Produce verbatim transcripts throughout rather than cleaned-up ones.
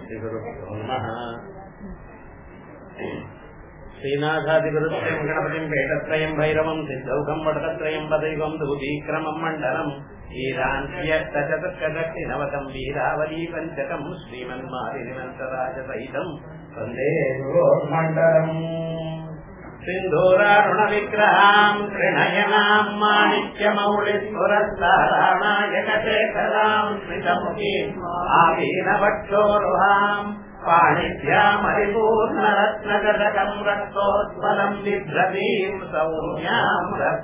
श्रीगुरुभ्यो नमः। श्रीनाथादिगुरुत्रयं गणपतिं पेटत्रयं भैरवं सिद्धौघं वटत्रयं पदैवं दूतीक्रमं मण्डलम् ईरान्त्यष्टचतुष्कदक्षिणवतं वीरावली पञ्चकं श्रीमन्मालिनिमन्तराजसहितं वन्दे गुरोर्मण्डलम्। सिन्धूरारुणविग्रहां त्रिनयनां माणिक्यमौलिस्फुरस्तारानायकशेखरां स्मितमुखीम् आवीनवक्षोरुहां पाणिभ्यामरिपूर्णरत्नगदकं रक्तोत्पलं बिभ्रतीं सौम्यां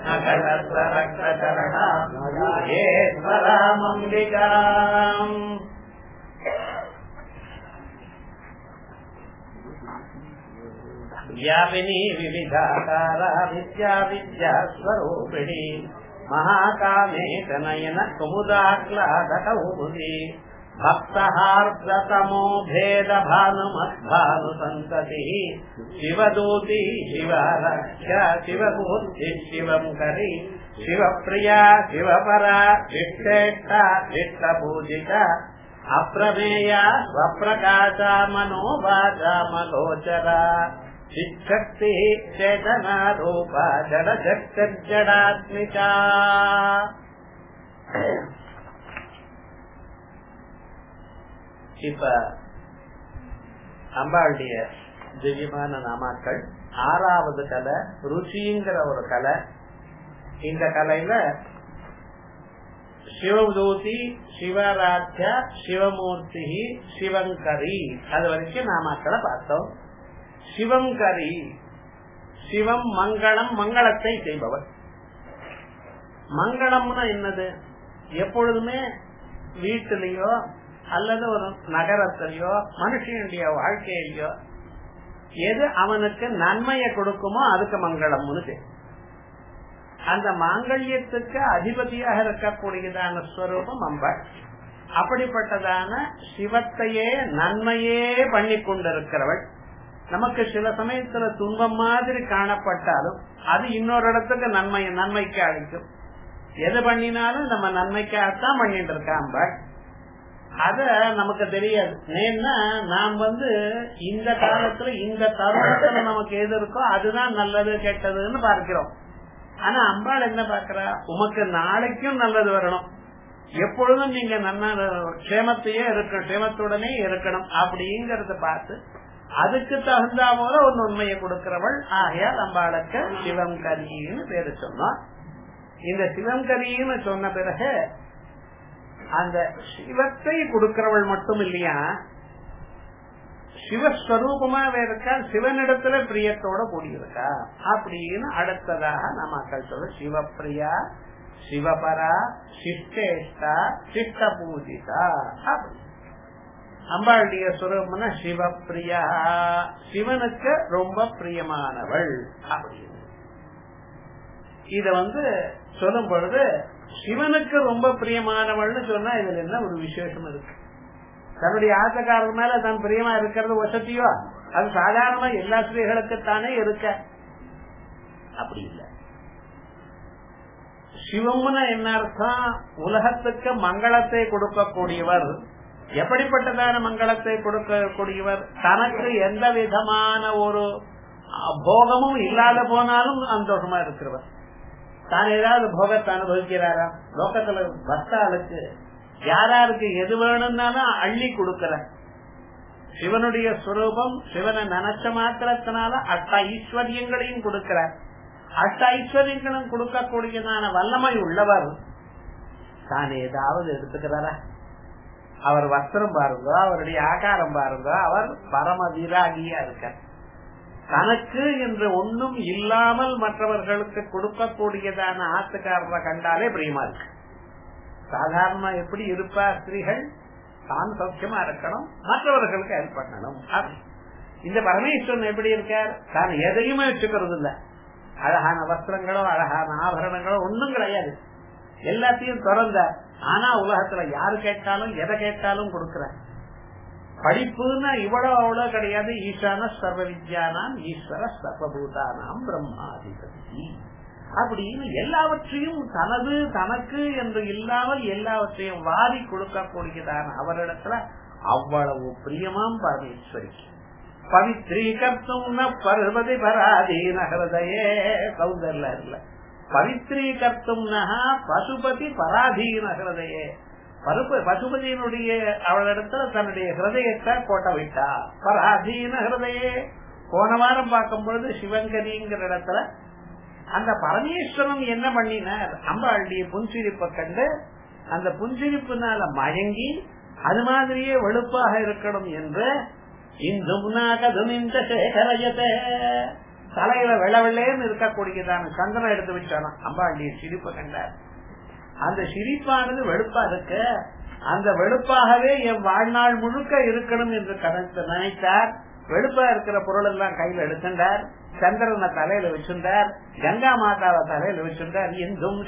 रत्नकरत्नरक्षचरणामम्बिकाम्। व्यापिनी विविधाकारा विद्या विद्यास्वरूपिणी महाकामे तनयन कुमुदाह्लादकौमुदी भक्तहार्दतमो भेद भानुमद्भानुसन्ततिः शिवदूती शिवारक्षा शिवबुद्धि शिवंकरी शिवप्रिया शिवपरा शिष्टेष्टा शिष्टपूजिता अप्रमेया स्वप्रकाशा मनोवाचा मलोचरा चिच्छक्ति चेतना रूपा जडशक्तिर्जडात्मिका। இப்ப அம்பாளுடைய திவ்யமான நாமாக்கள் ஆறாவது கலை ருச்சிங்கிற ஒரு கலை. இந்த கலையில சிவதூதி சிவராத்யா சிவமூர்த்தி சிவங்கரி அது வரைக்கும் நாமாக்களை பார்த்தோம். சிவங்கரி சிவம் மங்களம் மங்களத்தை செய்பவர். மங்களம்னா என்னது? எப்பொழுதுமே வீட்டிலேயோ அல்லது ஒரு நகரத்திலேயோ மனுஷனுடைய வாழ்க்கையிலயோ எது அவனுக்கு நன்மையை கொடுக்குமோ அதுக்கு மங்களம்னு பேர். அந்த மாங்கல்யத்துக்கு அதிபதியாக இருக்கக்கூடியதான ஸ்வரூபம் அம்பாள். அப்படிப்பட்டதான சிவத்தையே நன்மையே பண்ணி கொண்டிருக்கிறவள். நமக்கு சில சமயத்துல துன்பம் மாதிரி காணப்பட்டாலும் அது இன்னொரு இடத்துக்கு நன்மை நன்மைக்கு அளிக்கும். எது பண்ணினாலும் நம்ம நன்மைக்காகத்தான் பண்ணிட்டு இருக்க அம்பாள். அத நமக்கு தெரியாது. ஏன்னா நாம் வந்து இந்த காலத்துல இந்த தருணத்துல நமக்கு எது இருக்கோ அதுதான் நல்லது கெட்டதுன்னு பார்க்கிறோம். ஆனா அம்பாள் என்ன பாக்குறா? உமக்கு நாளைக்கும் நல்லது வரணும், எப்பொழுதும் நீங்க நன்ன க்ஷேமத்தையே இருக்கணும், க்ஷேமத்துடனே இருக்கணும் அப்படிங்கறத பார்த்து அதுக்கு தகுந்த போல ஒரு உண்மையை கொடுக்கிறவள். ஆகையால் அம்பாளுக்கு சிவங்கரின்னு பேரு சொன்னோம். இந்த சிவங்கரின்னு சொன்ன பிறகு அந்த சிவத்தை கொடுக்கிறவள் மட்டும் இல்லையா, சிவஸ்வரூபமாவே இருக்கா, சிவனிடத்துல பிரியத்தோட கூடியிருக்கா அப்படின்னு அடுத்ததாக நமக்கள் சொல்ல சிவப்பிரியா சிவபரா சிஷ்டேஷ்டா சிஷ்ட பூஜிதா. அப்படி அம்பாளுடைய சுரூபம்னா சிவப்பிரியா, சிவனுக்கு ரொம்ப பிரியமானவள் அப்படின்னு. இத வந்து சொல்லும் பொழுது சிவனுக்கு ரொம்ப பிரியமானவள்னு சொன்னா இதுல என்ன ஒரு விசேஷம் இருக்கு? தன்னுடைய ஆசைக்காரர் மேல தான் பிரியமா இருக்கிறது வசதியோ? அது சாதாரணமா எல்லா ஸ்திரீகளுக்குத்தானே இருக்க. அப்படி இல்ல. சிவம்னா என்ன அர்த்தம்? உலகத்துக்கு மங்களத்தை கொடுக்கக்கூடியவர். எப்படிப்பட்டதான மங்களத்தை கொடுக்கக்கூடியவர்? தனக்கு எந்த விதமான ஒரு போகமும் இல்லாத போனாலும் சந்தோஷமா இருக்கிறவர். தான் ஏதாவது போகத்தை அனுபவிக்கிறாரா? லோகத்துல பக்தாளுக்கு யாராருக்கு எது வேணும்னாலும் அள்ளி கொடுக்கற சிவனுடைய ஸ்வரூபம். சிவனை நினைச்ச மாத்திரத்தினால அஷ்ட ஐஸ்வர்யங்களையும் கொடுக்கிறார். அஷ்ட ஐஸ்வர்யங்களும் கொடுக்கக்கூடியதான வல்லமை உள்ளவர். தான் ஏதாவது எடுத்துக்கிறாரா? அவர் வஸ்திரம் பாருங்க, அவருடைய ஆகாரம் பாருங்க, அவர் பரம விராகியா இருக்கார். தனக்கு என்று ஒன்றும் இல்லாமல் மற்றவர்களுக்கு கொடுக்கக்கூடியதான ஆத்துக்காரரை கண்டாலே பிரியமா இருக்கு. சாதாரணமா எப்படி இருப்பா ஸ்திரீகள்? தான் சௌக்கியமா இருக்கணும், மற்றவர்களுக்கு ஹெல்ப் பண்ணணும். இந்த பரமேஸ்வரன் எப்படி இருக்கார்? தான் எதையுமே வச்சுக்கிறது இல்ல. அழகான வஸ்திரங்களோ அழகான ஆபரணங்களோ ஒன்னும் கிடையாது, எல்லாத்தையும் திறந்த. ஆனா உலகத்துல யாரு கேட்டாலும் எதை கேட்டாலும் கொடுக்கிறார். படிப்புன்னா இவ்வளவு அவ்வளவு கிடையாது. ஈசான சர்வ வித்யானாம் ஈஸ்வர சர்வபூதானாம் பிரம்மாதிபதி அப்படின்னு எல்லாவற்றையும் தனது தனக்கு என்று இல்லாமல் எல்லாவற்றையும் வாரி கொடுக்கக்கூடியதான அவரிடத்துல அவ்வளவு பிரியமாம் பரமேஸ்வரிக்கு. பவித்ரீகர்த்தும் பர்வதி பராதீன ஹிருதயே சௌந்தர்ல இல்ல பவித்ரீகர்த்தும் பசுபதி பராதீன ஹிருதயே. பசுபதியினுடைய அவளிடத்துல தன்னுடைய ஹிருதயத்தை கோட்ட விட்டா. பராதீன ஹிருதயே. போன வாரம் பார்க்கும் பொழுது சிவங்கரிங்கிற இடத்துல அந்த பரமேஸ்வரன் என்ன பண்ணினார், அம்பாளுடைய புன்சிரிப்பை கண்டு அந்த புன்சிரிப்புனால மயங்கி அது மாதிரியே வெளுப்பாக இருக்கணும் என்று இந்த சேகரயத்தை தலையில வெள்ளவெள்ளேன்னு இருக்கக்கூடியதான சந்தனம் எடுத்து வச்சானா. அம்பாளுடைய சிரிப்பை கண்டார். அந்த சிரிப்பானது வெளுப்பா இருக்கு, அந்த வெளுப்பாகவே என் வாழ்நாள் முழுக்க இருக்கணும் என்று கணக்கு நினைத்தார். வெளுப்பா இருக்கிற பொருள் எல்லாம் கையில எடுத்துட்டார். சந்திரனை தலையில வச்சிருந்தார், கங்கா மாதாவை தலையில வச்சிருந்தார். இந்தும்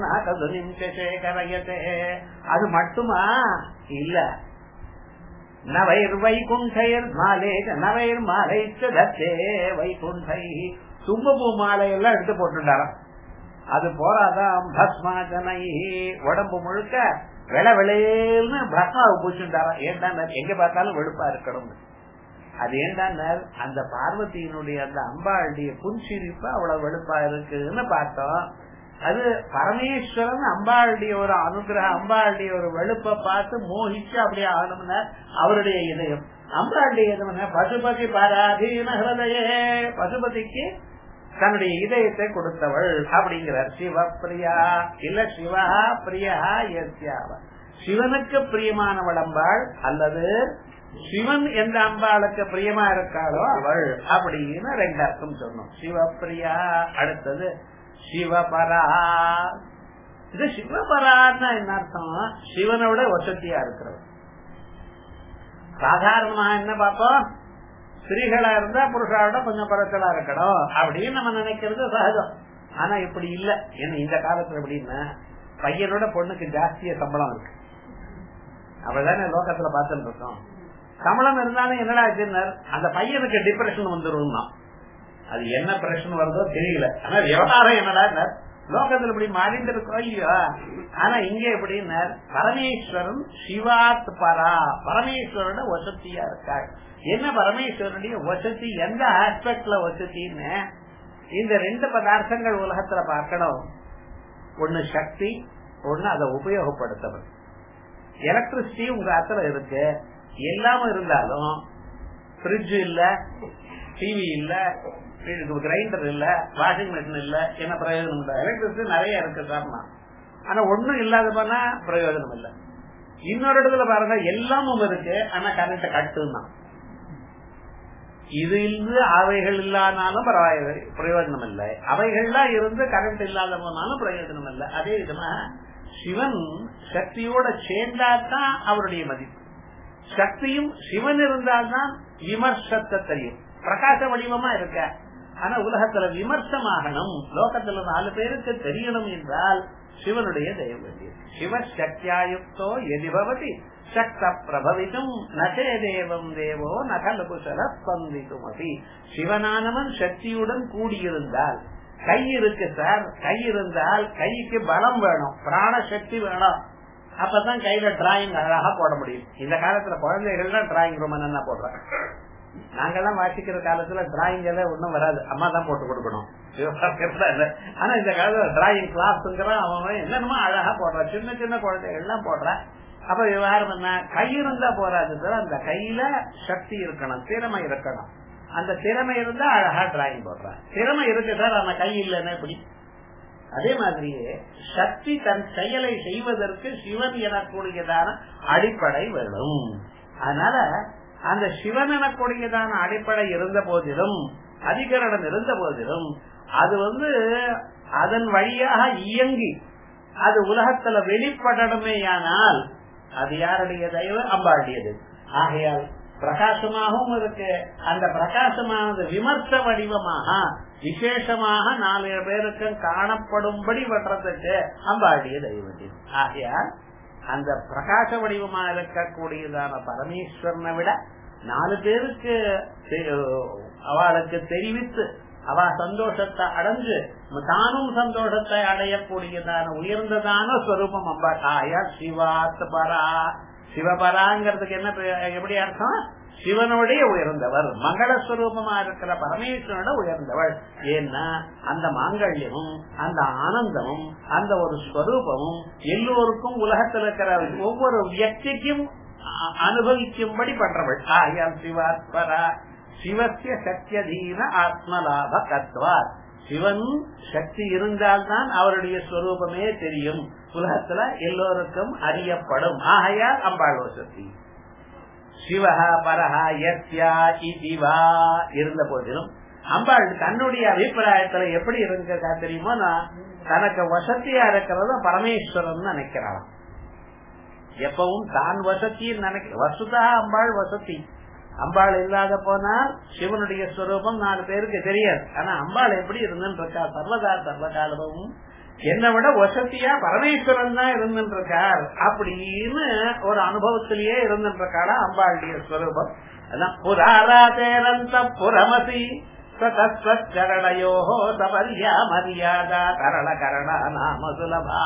சேகரயத்தே. அது மட்டுமா இல்ல, நவைர் வைகுண்டையர் மாலை நவைர் மாலை தத்தே வைகுண்டை. தும்பப்பூ மாலையெல்லாம் எடுத்து போட்டுட்டாராம். அது போறாதான் பஸ்மாஜனை உடம்பு முழுக்க வெள வெளையல்னு பஸ்மாவை பூச்சுட்டாராம். ஏன்டா எங்க பார்த்தாலும் வெளுப்பா இருக்கணும். அது ஏன்டா அந்த பார்வதியினுடைய அந்த அம்பாளுடைய புன்சிரிப்பு அவ்வளவு வெளுப்பா இருக்குன்னு பார்த்தோம். அது பரமேஸ்வரன் அம்பாளுடைய ஒரு அனுகிரகம், அம்பாளுடைய ஒரு வெளுப்பை பார்த்து மோகிச்சு அப்படியே ஆகணும்னா அவருடைய இதயம். அம்பாளுடைய இதயம் பசுபதி பராதீன ஹிருதயே. பசுபதிக்கு தன்னுடைய இதயத்தை கொடுத்தவள் அப்படிங்கிறார். சிவப்பிரியா இல்ல சிவா பிரியா யஸ்யாவ. சிவனுக்கு பிரியமானவள் அம்பாள் அல்லது சிவன் எந்த அம்பாளுக்கு பிரியமா இருக்காளோ அவள் அப்படின்னு ரெண்டு அர்த்தம் சொன்னோம். சிவப்பிரியா. அடுத்தது சிவபரா. இது சிவபரான்னா என்ன அர்த்தம், சிவனோட வசதியா இருக்கிறது. சாதாரணமா என்ன பார்ப்போம், ஸ்திரீகளா இருந்தா புருஷாவோட கொஞ்சம் குறைச்சலா இருக்கணும் அப்படின்னு நம்ம நினைக்கிறது சகஜம். ஆனா இப்படி இல்ல. ஏன்னா இந்த காலத்துல எப்படின்னா பையனோட பொண்ணுக்கு ஜாஸ்திய சம்பளம் இருக்கு. அப்படிதானே லோகத்துல பார்த்துட்டு இருக்கோம். சம்பளம் இருந்தாலும் என்னடா அந்த பையனுக்கு டிப்ரெஷன் வந்துடும். அது என்ன பிரச்சனை வருதோ தெரியல. ஆனா விவகாரம் என்னடா லோகத்துல இப்படி மாறிட்டு இருக்கோம் இல்லையா. ஆனா இங்க எப்படின்னா பரமேஸ்வரன் சிவாத் பரா, பரமேஸ்வரோட வசதியா இருக்காள். என்ன பரமேஸ்வரனுடைய வசதி, எந்த ஆஸ்பெக்ட்ல வசதின்னு இந்த ரெண்டு பதார்த்தங்கள் உலகத்துல பார்க்கணும். ஒண்ணு சக்தி, ஒண்ணு அதை உபயோகப்படுத்தணும். எலக்ட்ரிசிட்டி உங்க ஆத்துல இருக்கு, எல்லாம இருந்தாலும் பிரிட்ஜ் இல்ல, டிவி இல்ல, கிரைண்டர் இல்ல, வாஷிங் மிஷின் இல்ல, என்ன பிரயோஜனம் இல்ல. எலக்ட்ரிசிட்டி நிறைய இருக்கு காரணம். ஆனா ஒண்ணும் இல்லாத போனா பிரயோஜனம் இல்ல. இன்னொரு இடத்துல பாருங்க எல்லாமும் இருக்கு, ஆனா கரண்ட் கட்டுன்னா இது இருந்து அவைகள் இல்லாதாலும் பிரயோஜனம் இல்லை, அவைகள்லாம் இருந்து கரண்ட் இல்லாத போனாலும் பிரயோஜனம் இல்லை. அதே விதமா சிவன் சக்தியோட சேர்ந்தாதான் அவருடைய மதிப்பு. சக்தியும் சிவன் இருந்தால்தான் விமர்சத்தை தெரியும். பிரகாச வடிவமா இருக்க, ஆனா உலகத்துல விமர்சமாகணும், லோகத்துல நாலு பேருக்கு தெரியணும் என்றால் சிவனுடைய தெய்வம். சிவசக்தியாயுக்தோ எதிபவதி சக்த பிரபவிதும் நசே தேவம் தேவோ நகலபுசல ஸ்பந்திதுமதி. சிவனானவன் சக்தியுடன் கூடியிருந்தால், கை இருக்கு சார், கை இருந்தால் கைக்கு பலம் வேணும், பிராண சக்தி வேணும். அப்பதான் கையில டிராயிங் அழகா போட முடியும். இந்த காலத்துல குழந்தைகள்லாம் டிராயிங் ரொம்ப நல்லா போடுறாங்க. நாங்கெல்லாம் வாசிக்கிற காலத்துல டிராயிங் எல்லாம் ஒன்னும் வராது, அம்மா தான் போட்டு கொடுக்கணும். ஆனா இந்த காலத்துல டிராயிங் கிளாஸ்ங்கிறான், அவன் என்னென்னமோ அழகா போடுறான், சின்ன சின்ன குழந்தைகள் எல்லாம் போடுறான். அப்ப விவகாரம் என்ன, கை இருந்தா போறாது, அந்த கையில சக்தி இருக்கணும், திறமை இருக்கணும். அந்த திறமை இருந்தா அழகா டிராயிங் போடுறான். திறமை இருக்கு சார், அந்த கை இல்லைன்னா எப்படி? அதே மாதிரியே சக்தி தன் செயலை செய்வதற்கு சிவன் எனக்கூடியதான அடிப்படை வேணும். அதனால அந்த சிவன் எனக்கூடியதான அடிப்படை இருந்த போதிலும், அதிகரணம் இருந்த போதிலும், அது வந்து அதன் வழியாக இயங்கி அது உலகத்துல வெளிப்படணுமேயானால் அது யாருடைய தயவு? அம்பாளுடையது. ஆகையால் பிரகாசமாகவும் இருக்கு. அந்த பிரகாசமானது விமர்ச வடிவமாக விசேஷமாக நாலு பேருக்கு காணப்படும்படி வர்றதுக்கு அம்பாளுடைய தெய்வம். ஆகையால் அந்த பிரகாச வடிவமா இருக்கக்கூடியதான பரமேஸ்வரனை விட நாலு பேருக்கு அவளுக்கு தெரிவித்து அவ சந்தோஷத்தை அடைஞ்சு தானும் சந்தோஷத்தை அடையக்கூடியதான உயர்ந்ததான ஸ்வரூபம் அம்பாள். ஆயா சிவாத் பரா. சிவபராங்கிறதுக்கு என்ன எப்படி அர்த்தம்? சிவனுடைய உயர்ந்தவர், மங்களஸ்வரூபமா இருக்கிற பரமேஸ்வரனோட உயர்ந்தவள். ஏன்னா அந்த மாங்கல்யமும் அந்த ஆனந்தமும் அந்த ஒரு ஸ்வரூபமும் எல்லோருக்கும் உலகத்தில் இருக்கிற ஒவ்வொரு வியக்திக்கும் அனுபவிக்கும்படி பண்றவள். ஆயால் சிவாத்மரா சிவசிய சக்தியதீன ஆத்மலாப கத்வார். சிவன் சக்தி இருந்தால்தான் அவருடைய ஸ்வரூபமே தெரியும், உலகத்துல எல்லோருக்கும் அறியப்படும். ஆகையால் அம்பாள் சக்தி. சிவஹா பரஹா யஸ்யா இதிவா இருந்த போதிலும் அம்பாள் தன்னுடைய அபிப்பிராயத்துல எப்படி இருக்க தெரியுமோ, நான் தனக்கு வசதியா இருக்கிறத பரமேஸ்வரன் நினைக்கிறாள். எப்பவும் தான் வசத்தின்னு நினைக்க வசுதா அம்பாள் வசதி. அம்பாள் இல்லாத போனால் சிவனுடைய ஸ்வரூபம் நாலு பேருக்கு தெரியாது. ஆனா அம்பாள் எப்படி இருந்துட்டு இருக்கா, சர்வதா சர்வகாலமும் என்னை விட வசதியா பரமேஸ்வரன் தான் இருந்துட்டு இருக்கார் அப்படின்னு ஒரு அனுபவத்திலேயே இருந்துட்டு இருக்காளா அம்பாளுடைய ஸ்வரூபம். அதான் புராராதேரந்த புரமசி சரணயோ சபல்யா மரியாதா கரண கரண நாம சுலபா.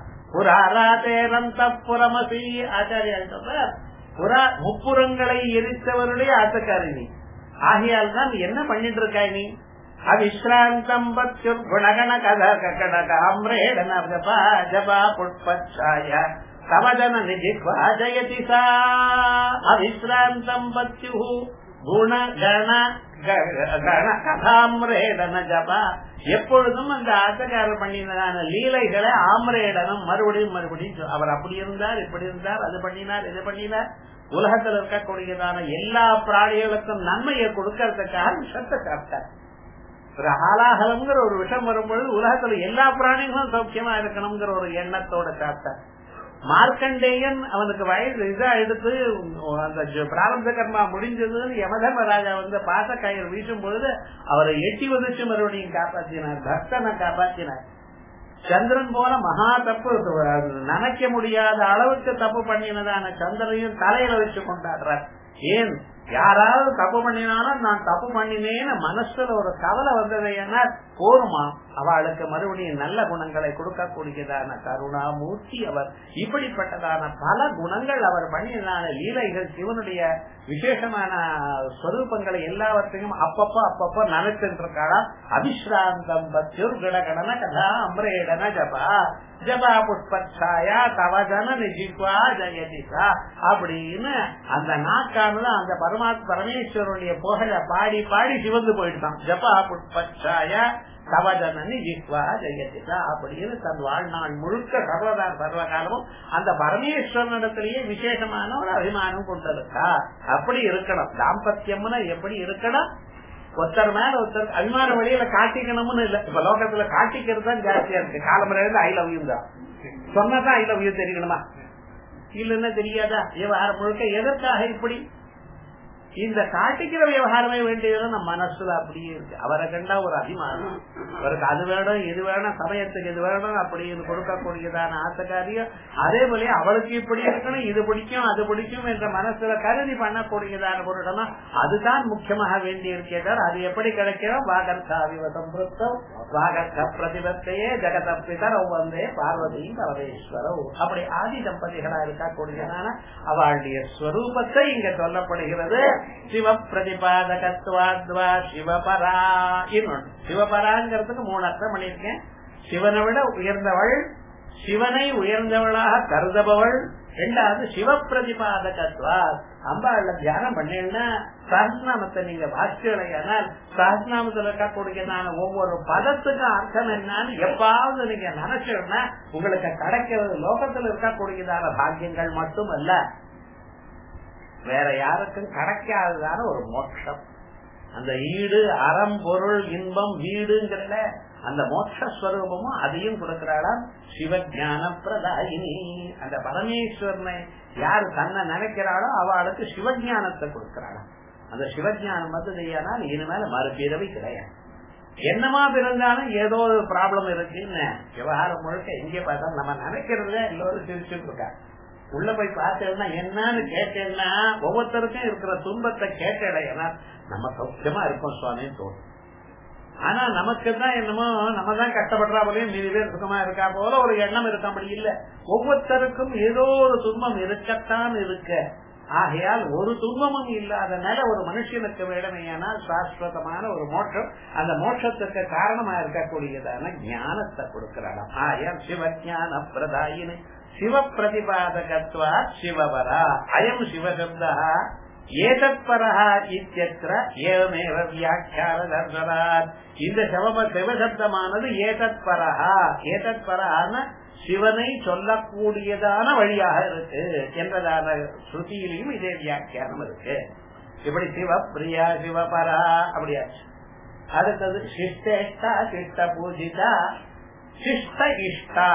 புராராதேரந்த புரமசி ஆச்சாரியால் சொல்ற புறா முப்புறங்களை எரித்தவருடைய ஆத்தக்காரிணி. ஆகையால் தான் என்ன பண்ணிட்டு இருக்காய் நீ? அவிஸ்ராந்தம் பத்யுர் குணகண கத ககடகாம்ரேடன ஜபா ஜபா புஷ்பச்சாய சமஜன நிஜிக்வா ஜயதி சா. அவிஸ்ராந்தம் பத்யு குண கண கண கதாம்ரேடன ஜபா. எப்பொழுதும் அந்த ஆட்டக்காரர் பண்ணினதான லீலைகளை ஆம்ரேடனம் மறுபடியும் மறுபடியும் அவர் அப்படி இருந்தார், இப்படி இருந்தார், அது பண்ணினார், இது பண்ணினார். உலகத்தில் இருக்கக்கூடியதான எல்லா பிராணிகளுக்கும் நன்மையை கொடுக்கறதுக்காக விஷத்தை சாப்பிட்டார். ஒரு ஹாலாஹலம்ங்கிற ஒரு விஷம் வரும்பொழுது உலகத்துல எல்லா பிராணிகளும் சௌக்கியமா இருக்கணுங்கிற ஒரு எண்ணத்தோட சாப்பிட்டார். மார்க்கண்டேயன் அவனுக்கு வயது இதா எடுத்து அந்த பிராரப்த கர்மா முடிஞ்சதுன்னு யமதர்மராஜா வந்து பாச கயிறு வீசும் பொழுது அவரை எட்டி உதச்சு மறுபடியும் காப்பாற்றினார், பக்தனை காப்பாற்றினார். சந்திரன் போல மகா தப்பு நினைக்க முடியாத அளவுக்கு தப்பு பண்ணினதான சந்திரனையும் தலையில வச்சு கொண்டாடுறார். ஏன் யாராவது தப்பு பண்ணினாலும் நான் தப்பு பண்ணினேன்னு மனசுல ஒரு கவலை வந்தது. ஏன்னா போருமா அவளுக்கு மறுபடியும் நல்ல குணங்களை கொடுக்கக்கூடியதான கருணாமூர்த்தி அவர். இப்படிப்பட்டதான பல குணங்கள் அவர் பண்ணியதான லீலைகள், சிவனுடைய விசேஷமான ஸ்வரூபங்களை எல்லாவற்றையும் அப்பப்போ அப்பப்போ நினைச்சிருக்காளா. அபிஸ்ராந்தம் பத்யுர் கடகடன கதா அம்ரேடன ஜபா ஜபா புஷ்பச்சாயா தவஜன நிஜிக்வா ஜெயதிசா அப்படின்னு அந்த நாக்கானது அந்த பரமாத்மா பரமேஸ்வரனுடைய புகழ பாடி பாடி சிவந்து போயிட்டான். ஜபா புஷ்பச்சாயா தவஜனி ஜிக்வா ஜெயதிசா அப்படின்னு தன் வாழ்நாள் முழுக்க சர்வதா சர்வகாலமும் அந்த பரமேஸ்வரனிடத்திலேயே விசேஷமான ஒரு அபிமானம் கொண்டிருக்கா. அப்படி இருக்கணும். தாம்பத்தியம்னா எப்படி இருக்கணும்? ஒருத்தர் மேல ஒருத்தர் அபிமான வழியில காட்டிக்கணும்னு இல்ல. இப்ப லோகத்துல காட்டிக்கிறது தான் ஜாஸ்தியா இருக்கு. காலமுறையில ஐ லவ் யூ தான் சொன்னதான் ஐ லவ் யூ தெரியணுமா, இல்லன்னா தெரியாதா? விவகாரம் முழுக்க எதற்காக இப்படி இந்த காட்டிக்கிற விவகாரமே வேண்டியது நம்ம மனசுல அப்படியே இருக்கு. அவரை கண்டா ஒரு அபிமானம், அவருக்கு அது வேணும் இது வேணும் சமயத்துக்கு இது வேணும் அப்படின்னு கொடுக்கக்கூடியதான ஆசைக்காரியம். அதே போல அவளுக்கு இப்படி இருக்கணும், இது பிடிக்கும் அது பிடிக்கும் என்ற மனசுல கருதி பண்ணக்கூடியதான பொருட்கள் அதுதான் முக்கியமாக வேண்டி இருக்கிறார். அது எப்படி கிடைக்கிறோம்? வாகர்த்தாவிவதம் புத்தம் வாகர்த்த பிரதிபத்தையே ஜெகதப்பிதர் வந்தே பார்வதியும் பரமேஸ்வரோ. அப்படி ஆதி தம்பதிகளா இருக்கக்கூடியதான அவளுடைய ஸ்வரூபத்தை இங்க சொல்லப்படுகிறது. சிவ பிரதிபாதகத்வாத்வா சிவபரா. இன்னொன்று சிவபராங்கிறதுக்கு மூணு அர்த்தம் பண்ணியிருக்கேன். சிவனை விட உயர்ந்தவள், சிவனை உயர்ந்தவளாக கருதபவள். ரெண்டாவது சிவ பிரதிபாதகத்வா. அம்பாள தியானம் பண்ணேன்னா சஹஸ்ரநாமத்தை நீங்க வாசிக்கலையானால் சஹஸ்ரநாமத்தில் இருக்கக்கூடியதான ஒவ்வொரு பதத்துக்கும் அர்த்தம் என்னன்னு எப்பாவது நீங்க நினைச்சோம்னா உங்களுக்கு கிடைக்கிறது லோகத்தில் இருக்கக்கூடியதான பாக்கியங்கள் மட்டும் அல்ல, வேற யாருக்கும் கிடைக்காததான ஒரு மோட்சம். அந்த ஈடு அறம் பொருள் இன்பம் வீடுங்கிறத அந்த மோட்சஸ்வரூபமும் அதையும் கொடுக்கிறாளாம். சிவஞான பிரதாயினி. அந்த பரமேஸ்வரனை யாரு தன்னை நினைக்கிறாளோ அவளுக்கு சிவஞானத்தை கொடுக்கிறாளாம். அந்த சிவஞானம் வந்து செய்யனால் இனிமேல மறுபிறவி கிடையாது. என்னமா பிறந்தாலும் ஏதோ ஒரு ப்ராப்ளம் இருக்குன்னு விவகாரம் முழுக்க எங்கே பார்த்தாலும் நம்ம நினைக்கிறத எல்லோரும் சிரிச்சுட்டு இருக்கா. உள்ள போய் பார்த்தேன்னா என்னன்னு கேட்டேன்னா ஒவ்வொருத்தருக்கும் இருக்கிற துன்பத்தை கேட்டேன்னா நம்ம சௌக்கியமா இருக்கோம் சுவாமின்னு தோணும். ஆனா நமக்கு தான் என்னமோ நம்ம தான் கஷ்டப்படுறா போலயும் மீதி பேர் சுகமா இருக்கா போல ஒரு எண்ணம் இருக்க அப்படி இல்ல. ஒவ்வொருத்தருக்கும் ஏதோ ஒரு துன்பம் இருக்கத்தான் இருக்க. ஆகையால் ஒரு துன்பமும் இல்லாதனால ஒரு மனுஷனுக்கு வேடமையானால் சாஸ்வதமான ஒரு மோட்சம், அந்த மோட்சத்துக்கு காரணமா இருக்கக்கூடியதான ஞானத்தை கொடுக்கிறாளாம். ஆயால் சிவஞான பிரதாயினி சிவ பிரதிபாதகத்வா சிவபரா அயம் சிவசப்தா ஏதத்பரஹா இத்யத்ர ஏவமேவ வியாக்கியான தர்சனாத். இந்த சிவ சிவசப்தமானது ஏதத்பரஹா, ஏதத்பரஹான சிவனை சொல்லக்கூடியதான வழியாக இருக்கு என்றதான ஸ்ருதியிலையும் இதே வியாக்கியானம் இருக்கு. இப்படி சிவ பிரியா சிவபரா அப்படியாச்சு. அடுத்தது சிஷ்டேஷ்டா சிஷ்ட பூஜிதா சிஷ்ட இஷ்டா.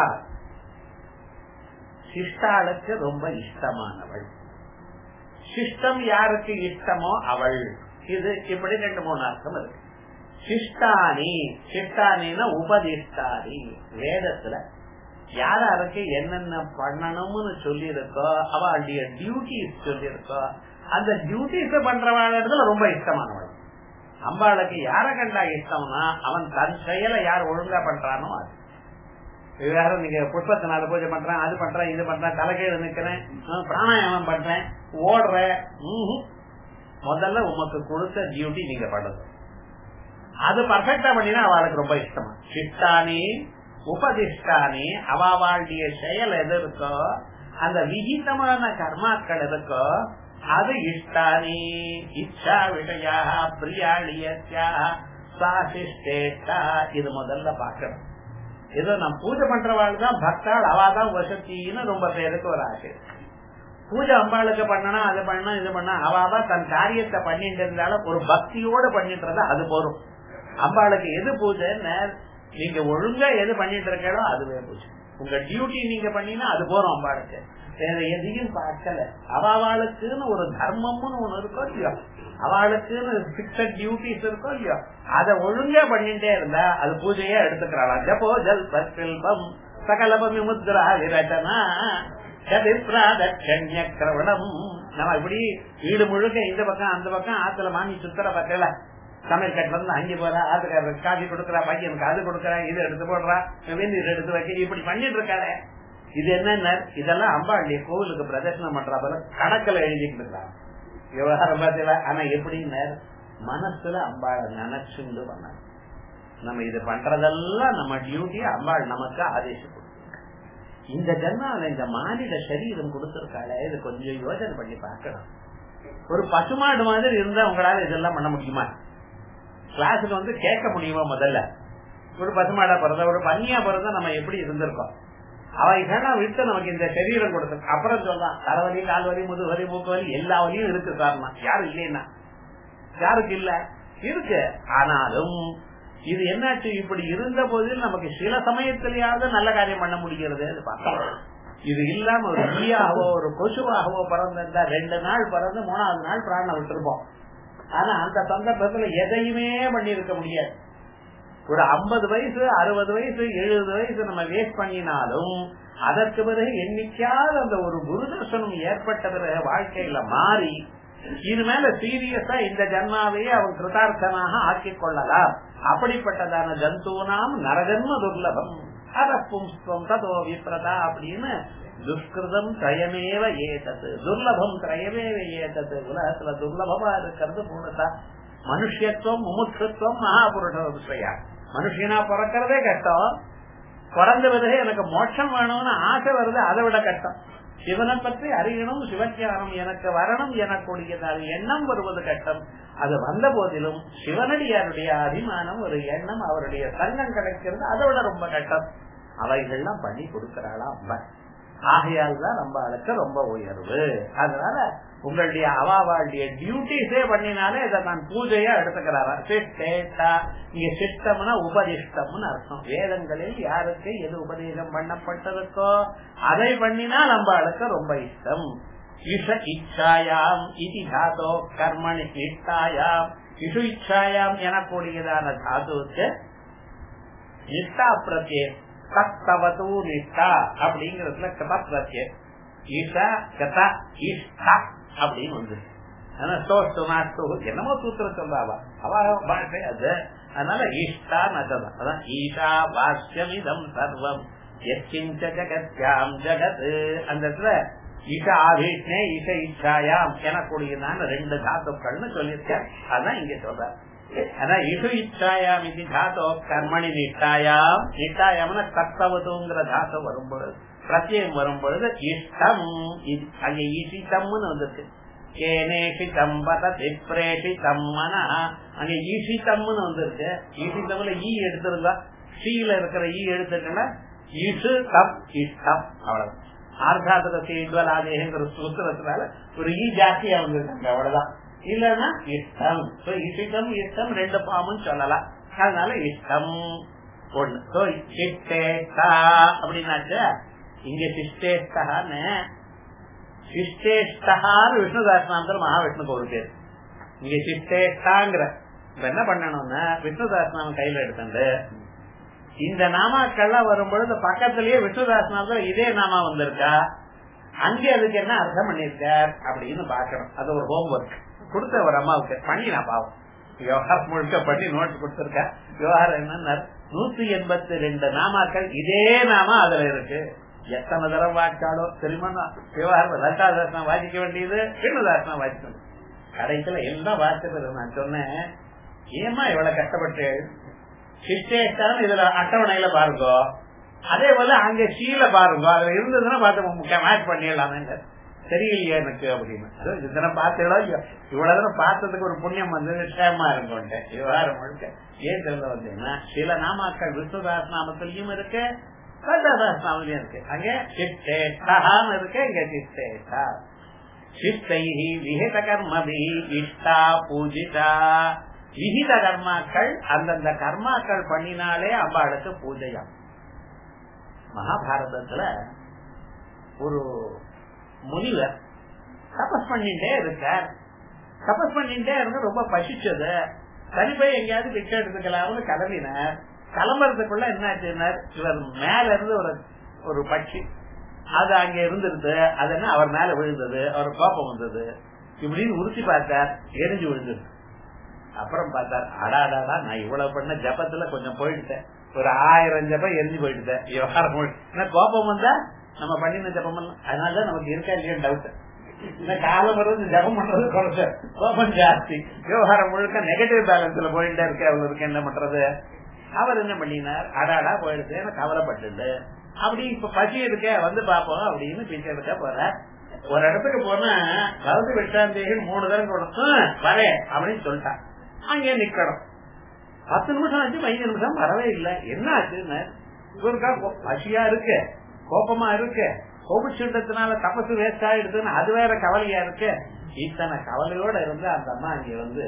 சிஷ்டாளுக்கு ரொம்ப இஷ்டமானவள். சிஷ்டம் யாருக்கு இஷ்டமோ அவள். இது இப்படி ரெண்டு மூணு அர்த்தம் இருக்கு. சிஷ்டானி, சிஷ்டானின்னா உபதிஷ்டானி. வேதத்துல யாராருக்கு என்னென்ன பண்ணணும்னு சொல்லி இருக்கோ அவளுடைய டியூட்டிஸ் சொல்லி இருக்கோ அந்த டியூட்டிஸ் பண்றவாழ்ல ரொம்ப இஷ்டமானவள். அம்பாளுக்கு யார கண்டா இஷ்டம்னா அவன் தன் செயலை யார் ஒழுங்கா பண்றானோ அது. யாரும் நீங்க புஷ்பத்தினால பூஜை பண்றேன், அது பண்றேன், இது பண்றேன், தலைகீழ நிக்கிறேன், பிராணாயாமம் பண்றேன், ஓடுறேன், முதல்ல உமக்கு கொடுத்த டியூட்டி நீங்க பண்றது அது பர்ஃபெக்டா பண்ணினா அவளுக்கு ரொம்ப இஷ்டமா. சிஷ்டானி உபதிஷ்டானி அவாளுடைய செயல் எது இருக்கோ அந்த விகிதமான கர்மாக்கள் இருக்கோ அது இஷ்டானி. இச்சா விஷயா பிரியாளியா சாசிஷ்டேஷ்டா. இது முதல்ல பாக்கணும். ஏதோ நான் பூஜை பண்றவாள் தான் பக்தாள், அவாதான் வசத்தின்னு ரொம்ப பேருக்கு ஒரு ஆசை. பூஜை அம்பாளுக்கு பண்ணனா அது பண்ணா இது பண்ணா அவாதான் தன் காரியத்தை பண்ணிட்டு இருந்தாலும் ஒரு பக்தியோட பண்ணிட்டு இருந்தா அது போறோம். அம்பாளுக்கு எது பூஜைன்னு நீங்க ஒழுங்கா எது பண்ணிட்டு இருக்கோ அதுவே பூஜை. உங்க டியூட்டி நீங்க பண்ணினா அது போறோம். அம்பாளுக்கு வேற எதையும் பார்க்கல. அவாளுக்குன்னு ஒரு தர்மம்னு ஒண்ணு இருக்கோ இல்லையோ, அவளுக்குன்னு பிக்சட் டியூட்டிஸ் இருக்கோ இல்லையோ, அதை ஒழுங்கா பண்ணிட்டே இருந்தா அது பூஜையா எடுத்துக்கிறாளா. ஜபோ ஜல் பல்பம் சகலபமி முத்ரா விரச்சனா கிரவணம். நம்ம இப்படி வீடு முழுக்க இந்த பக்கம் அந்த பக்கம் ஆத்துல வாங்கி சுத்தர பக்கல சமையல் கட்டில இருந்து அங்கே போற ஆத்துக்கார காஃபி கொடுக்கறா, பையனுக்கு அது கொடுக்கறா, இது எடுத்து போடுறா, வெந்நீர் எடுத்து வைக்க இப்படி பண்ணிட்டு இருக்காளே. இது என்ன? இதெல்லாம் அம்பாளுடைய கோவிலுக்கு பிரதர்சனம் பண்றா போல கணக்கில் எழுதிட்டு இருக்காங்க விவகாரம் பார்த்தீங்களா. ஆனா எப்படின்னு மனசுல அம்பாளை நினைச்சுண்டு பண்ண நம்ம இது பண்றதெல்லாம் நம்ம டியூட்டி. அம்பாள் நமக்கு ஆதேசம் கொடுத்து இந்த ஜன்மால இந்த மாநில சரீரம் கொடுத்திருக்காளே இது கொஞ்சம் யோசனை பண்ணி பார்க்கணும். ஒரு பசுமாடு மாதிரி இருந்தா உங்களால இதெல்லாம் பண்ண முடியுமா? கிளாஸுக்கு வந்து கேட்க முடியுமா? முதல்ல ஒரு பசுமாடா பிறந்த ஒரு பன்னியா பிறந்தா நம்ம எப்படி இருந்திருக்கோம்? அவைகள்லாம் விட்டு நமக்கு இந்த சரீரம் கொடுத்து அப்புறம் சொல்லலாம் தலைவலி கால்வலி முதுவலி மூக்கு வலி எல்லா வலியும் இருக்கு காரணம். யாரும் இல்லைன்னா யாருக்கு இல்ல இருக்கு. ஆனாலும் இது என்னாச்சு இப்படி இருந்த போதில் நமக்கு சில சமயத்திலேயாவது நல்ல காரியம் பண்ண முடிகிறது பார்க்கலாம். இது இல்லாம ஒரு ஈயாவோ ஒரு கொசுவாகவோ பிறந்திருந்தா ரெண்டு நாள் பிறந்து மூணாவது நாள் பிராணம் விட்டுருப்போம். ஆனா அந்த சந்தர்ப்பத்துல எதையுமே பண்ணி இருக்க முடியாது. ஒரு ஐம்பது வயசு அறுபது வயசு எழுபது வயசு நம்ம வேஸ்ட் பண்ணினாலும் அதற்கு பிறகு எண்ணிக்காத அந்த ஒரு குருதர்சனம் ஏற்பட்ட பிறகு வாழ்க்கையில மாறி இது மேல சீரியஸா இந்த ஜன்மாவையே அவன் கிருதார்த்தனாக ஆக்கிக் கொள்ளலாம். அப்படிப்பட்டதான ஜந்தூனாம் நரஜன்ம துர்லபம் அத பும்ஸ்வம் ததோ விப்ரதா அப்படின்னு துஷ்கிருதம் திரயமேவ ஏதது துர்லபம் திரயமேவ ஏதது. உலகத்துல துர்லபமா இருக்கிறது மூணுதா மனுஷத்துவம் முமுட்சுத்துவம் மகாபுருஷயா. மனுஷனா பிறக்கிறதே கஷ்டம், பிறந்த பிறகு எனக்கு மோட்சம் வேணும்னு ஆசை வருது அதை விட கஷ்டம். சிவனை பற்றி அறியணும், சிவஞானம் எனக்கு வரணும் எனக்கூடியது எண்ணம் வருவது கஷ்டம். அது வந்த போதிலும் சிவனடியாருடைய அபிமானம் ஒரு எண்ணம் அவருடைய சங்கம் கிடைக்கிறது அதை விட ரொம்ப கஷ்டம். அவைகள்லாம் பண்ணி கொடுக்கிறாளா அம்மா. ஆகையால் தான் நம்ம அதுக்கு ரொம்ப உயர்வு. அதனால உங்களுடைய அவாவாளுடைய டியூட்டிஸே பண்ணினாலே இதை நான் பூஜையா எடுத்துக்கிறாரா. சிஷ்டேட்டா இங்க சிஷ்டம்னா உபதிஷ்டம்னு அர்த்தம். வேதங்களில் யாருக்கு எது உபதேசம் பண்ணப்பட்டிருக்கோ அதை பண்ணினா நம்ம அதுக்கு ரொம்ப இஷ்டம். இஷ இச்சாயாம் இதி தாதோ கர்மணி நிஷ்டாயாம் இஷு இச்சாயாம் எனக்கூடியதான தாதுவுக்கு நிஷ்டா பிரத்யே தத்தவது நிஷ்டா அப்படிங்கறதுல கதா பிரத்யே ஈஷா கதா இஷ்டா அப்படின்னு வந்து என்னமோ சூத்திரம் சொல்றாவா அவ பாஷை அது. அதனால ஈஷ்டா நகதம் அதான் ஈஷா வாஸ்யமிதம் சர்வம் எச்சிஞ்ச ஜகத்யாம் ஜகத். அந்த இடத்துல ஈஷா ஆபீஷ்னே ஈஷ இச்சாயாம் எனக்கூடியதான ரெண்டு தாத்துக்கள்னு சொல்லியிருக்கேன். அதான் இங்க சொல்ற. அதான் இஷு இச்சாயாம் இது தாத்தோ கர்மணி நிட்டாயாம். நிட்டாயாம்னா தத்தவதுங்கிற தாத்தம் வரும்பொழுது பிரத்யம் வரும்பொழுது இஷ்டம் அங்க ஈஷிதம்னு வந்திருக்கு. ஏனேஷிதம் பததி பிரேஷிதம் மனா அங்க ஈஷிதம்னு வந்திருக்கு. ஈஷிதம்ல ஈ எடுத்திருந்தா ஸ்ரீல இருக்கிற ஈ எடுத்துட்டா இஷு தம் இஷ்டம் அவ்வளவு. ஆர்காதேங்கிற சூத்திரத்தினால ஒரு ஈ ஜாஸ்தியா வந்திருக்காங்க அவ்வளவுதான். இல்லன்னா இஷ்டம் இஷ்டம் இஷ்டம் ரெண்டு பாமும் சொல்லலாம். அதனால இஷ்டம் ஒண்ணு. சிஷ்டேஷ்டா அப்படின்னாச்சு. இங்க சிஷ்டேஷ்டான்னு சிஷ்டேஷ்டான்னு விஷ்ணு சஹஸ்ரநாமத்துல மகாவிஷ்ணுக்கு ஒரு பேர். இங்க சிஷ்டேஷ்டாங்கிற என்ன பண்ணணும்னா விஷ்ணு சஹஸ்ரநாமம் கையில எடுத்துட்டு இந்த நாமாக்கள்லாம் வரும்பொழுது பக்கத்திலேயே விஷ்ணு சஹஸ்ரநாமத்துல இதே நாமா வந்திருக்கா, அங்கே அதுக்கு என்ன அர்த்தம் பண்ணிருக்கார் அப்படின்னு பாக்கணும். அது ஒரு ஹோம் ஒர்க் கொடுத்த ஒரு அம்மாவுக்கு பண்ணி நான் பாவம் விவகாரம் முழுக்க பண்ணி நோட் கொடுத்திருக்க. விவகாரம் என்னன்னா நூத்தி எண்பத்தி ரெண்டு நாமாக்கள் இதே நாமா அதுல இருக்கு. எத்தனை தரம் வாய்ச்சாலோ தெரியுமா விவகாரம் லலிதா தாசனம் வாசிக்க வேண்டியது விஷ்ணு தாசனம் வாசிக்க வேண்டியது. கடைசியில எல்லாம் வாசிச்சது நான் சொன்னேன், ஏமா இவ்வளவு கஷ்டப்பட்டு சிஷ்டேஷ்டான்னு இதுல அட்டவணையில பாருங்க, அதே போல அங்க சீல பாருங்க, அதுல இருந்ததுன்னா பார்த்து மேட்ச் பண்ணிடலாமே. தெரியலையே எனக்கு அப்படின்னு இதனை பார்த்தீங்களோ இவ்வளவு தூரம் பார்த்ததுக்கு ஒரு புண்ணியம் வந்து க்ஷேமா இருக்கும் விவகாரம் முழுக்க. ஏன் சொல்ல வந்தீங்கன்னா சில நாமாக்கள் விஷ்ணு சஹஸ்ரநாமத்திலயும் இருக்கு, லலிதா சஹஸ்ரநாமத்திலயும் இருக்கு. அங்க சிஷ்டேஷ்டான்னு இருக்கு, இங்க சிஷ்டேஷ்டா. சிஷ்டைஹி விஹித கர்மபி இஷ்டா பூஜிதா. விஹித கர்மாக்கள் அந்தந்த கர்மாக்கள் பண்ணினாலே அம்பாளுக்கு பூஜையா. மகாபாரதத்துல ஒரு முனிவர் தபஸ் பண்ணிட்டே இருக்கார். தபஸ் பண்ணிட்டே இருந்து ரொம்ப பசிச்சது. சரி போய் எங்கேயாவது பிச்சை எடுத்துக்கலாம்னு கிளம்பினார். கிளம்புறதுக்குள்ள என்ன ஆச்சுன்னார், இவர் மேல இருந்து ஒரு ஒரு பட்சி அது அங்க இருந்திருந்து அது என்ன அவர் மேல விழுந்தது, அவர் கோபம் வந்தது. இப்படின்னு உறுத்தி பார்த்தார், எரிஞ்சு விழுந்தது. அப்புறம் பார்த்தார், அடாடாடா நான் இவ்வளவு பண்ண ஜபத்துல கொஞ்சம் போயிட்டேன், ஒரு ஆயிரம் ஜபம் எரிஞ்சு போயிட்டேன். விவகாரம் கோபம் வந்தா நம்ம பண்ணின ஜபம் அதனாலதான் நமக்கு இருக்கா இல்லையா டவுட். இந்த காலம் வருது ஜபம் பண்றது குறைச்ச கோபம் ஜாஸ்தி. விவகாரம் முழுக்க நெகட்டிவ் பேலன்ஸ்ல போயிட்டே இருக்க அவ்வளவு இருக்கு, என்ன பண்றது. அவர் என்ன பண்ணினார், அடாடா போயிடுச்சு எனக்கு கவலைப்பட்டது. அப்படி இப்ப பசி இருக்க வந்து பாப்போம் அப்படின்னு பிச்சை எடுக்க போற. ஒரு இடத்துக்கு போனா வலது வெட்டாந்தேகி மூணு தரம் கொடுத்தும் வரேன் அப்படின்னு சொல்லிட்டான். அங்கே நிக்கணும். பத்து நிமிஷம் ஆச்சு, பதினஞ்சு நிமிஷம் வரவே இல்லை. என்ன ஆச்சுன்னு இவருக்கா பசியா இருக்கு, கோபமா இருக்கு, கோபிச்சுட்டதுனால தபசு வேஸ்ட் ஆயிடுதுன்னு அது வேற கவலையா இருக்கு. இத்தனை கவலையோட இருந்து அந்த அம்மா இங்க வந்து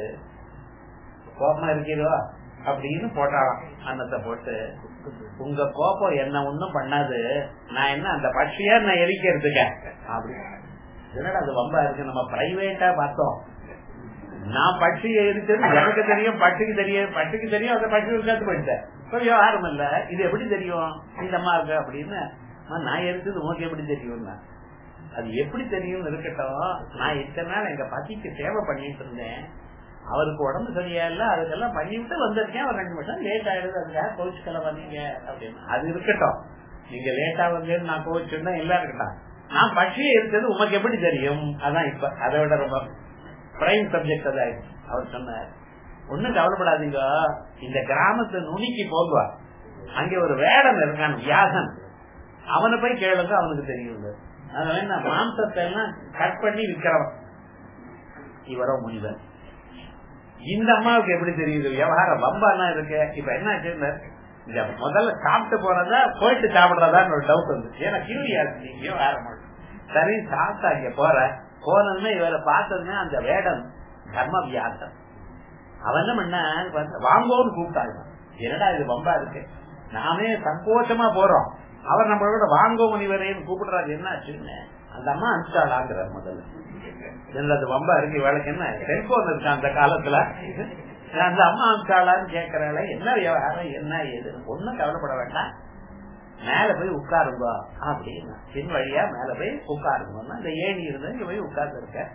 கோபமா இருக்கிறோ அப்படின்னு போட்டாலாம். அன்னத்தை போட்டு உங்க கோபம் என்ன ஒண்ணும் பண்ணாது, நான் என்ன அந்த பட்சியா நான் எரிக்கிறதுக்க அப்படி. என்னடா அது வம்பா இருக்கு, நம்ம பிரைவேட்டா பார்த்தோம். நான் பட்சி எரிச்சது எனக்கு தெரியும், பட்டுக்கு தெரியும், பட்டுக்கு தெரியும், அந்த பட்சி இருக்காது போயிட்டேன். விவகாரம் இல்ல, இது எப்படி தெரியும் இந்த அம்மா இருக்கு அப்படின்னு. நான் எரிச்சது உனக்கு எப்படி தெரியும்னா, அது எப்படி தெரியும் இருக்கட்டும். நான் இத்தனை நாள் எங்க பத்திக்கு சேவை பண்ணிட்டு இருந்தேன், அவருக்கு உடம்பு சரியா இல்ல, அதுக்கெல்லாம் பண்ணிவிட்டு வந்திருக்கேன். ஒரு ரெண்டு நிமிஷம் லேட் ஆயிடுது, அதுக்காக கோவிச்சுக்கல வந்தீங்க அப்படின்னு. அது இருக்கட்டும், நீங்க லேட்டா வந்தேன்னு நான் கோவிச்சுன்னா எல்லாம் இருக்கட்டும். நான் பட்சியே இருக்கிறது உனக்கு எப்படி தெரியும், அதான் இப்ப அதை விட ரொம்ப பிரைம் சப்ஜெக்ட் அதாயிடுச்சு. அவர் சொன்னார், ஒண்ணும் கவலைப்படாதீங்க, இந்த கிராமத்து நுனிக்கு போகுவா, அங்கே ஒரு வேடன் இருக்கான் வியாசன், அவனை போய் கேளுங்க, அவனுக்கு தெரியும். அதனால நான் மாம்சத்தை எல்லாம் கட் பண்ணி விற்கிறவன் இவரோ முனிவர். இந்த அம்மாவுக்கு எப்படி தெரியுது விவகாரம் வம்பானா இருக்கு. இப்ப என்ன இந்த முதல்ல சாப்பிட்டு போறதா போயிட்டு சாப்பிடுறதான்னு ஒரு டவுட் வந்து, ஏன்னா கியூரியா இருக்கு விவகாரம். சரி சாப்பிட்டா இங்க போற போனதுமே இவரை பார்த்ததுமே அந்த வேடன் தர்ம வியாசன் அவன் என்ன பண்ண வாங்கோன்னு கூப்பிட்டாங்க. என்னடா இது வம்பா இருக்கு, நாமே சங்கோச்சமா போறோம், அவர் நம்மளோட வாங்கோ முனிவரேன்னு கூப்பிடுறாரு, என்ன ஆச்சுன்னு அந்த அம்மா அனுப்பிச்சாளாங்கிற முதல்ல. அது வம்பா இருக்கு, இவளுக்கு என்ன செல்போன் இருக்கு அந்த காலத்துல, அந்த அம்மா அனுப்பிச்சாளான்னு கேட்கறாள். என்ன விவகாரம் என்ன ஏது ஒன்னும் கவலைப்பட வேண்டாம், மேல போய் உட்காருங்க அப்படின்னு பின் வழியா மேல போய் உட்காருங்க. இந்த ஏணி இருந்து இங்க போய் உட்கார்ந்து இருக்க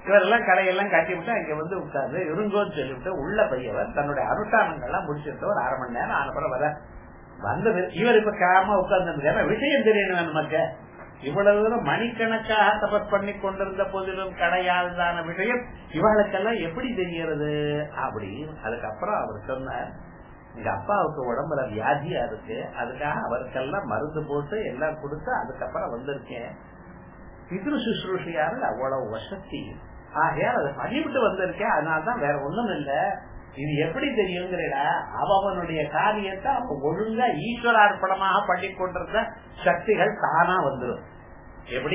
இவரெல்லாம் கடையெல்லாம் கட்டி விட்டு அங்க வந்து உட்கார்ந்து இருங்கோன்னு சொல்லிவிட்டு உள்ள பெரியவர் தன்னுடைய அனுஷ்டானங்கள்லாம் முடிச்சுட்டு ஒரு அரை மணி நேரம் ஆனப்புறம் வர வந்தது. இவர் இப்ப காரமா உட்கார்ந்து விஷயம் தெரியணும் நமக்கு. இவ்வளவு தூரம் மணிக்கணக்காக தபஸ் பண்ணி கொண்டிருந்த போதிலும் கிடையாதுதான விஷயம் இவளுக்கெல்லாம் எப்படி தெரிகிறது அப்படின்னு. அதுக்கப்புறம் அவர் சொன்னார், எங்க அப்பாவுக்கு உடம்புல வியாதியா இருக்கு, அதுக்காக அவருக்கெல்லாம் மருந்து போட்டு எல்லாம் கொடுத்து அதுக்கப்புறம் வந்திருக்கேன். பித்ரு சுஷ்ரூஷையாரு அவ்வளவு வசதி ஆகையால் அதை பண்ணிவிட்டு வந்திருக்கேன். அதனால்தான் வேற ஒண்ணும் இல்ல. இது எப்படி தெரியுங்கிறா, அவனுடைய காரியத்தை அவன் ஒழுங்கா ஈஸ்வரார்ப்பணமாக பண்ணி கொண்டிருந்த சக்திகள் தானா வந்துடும். எப்படி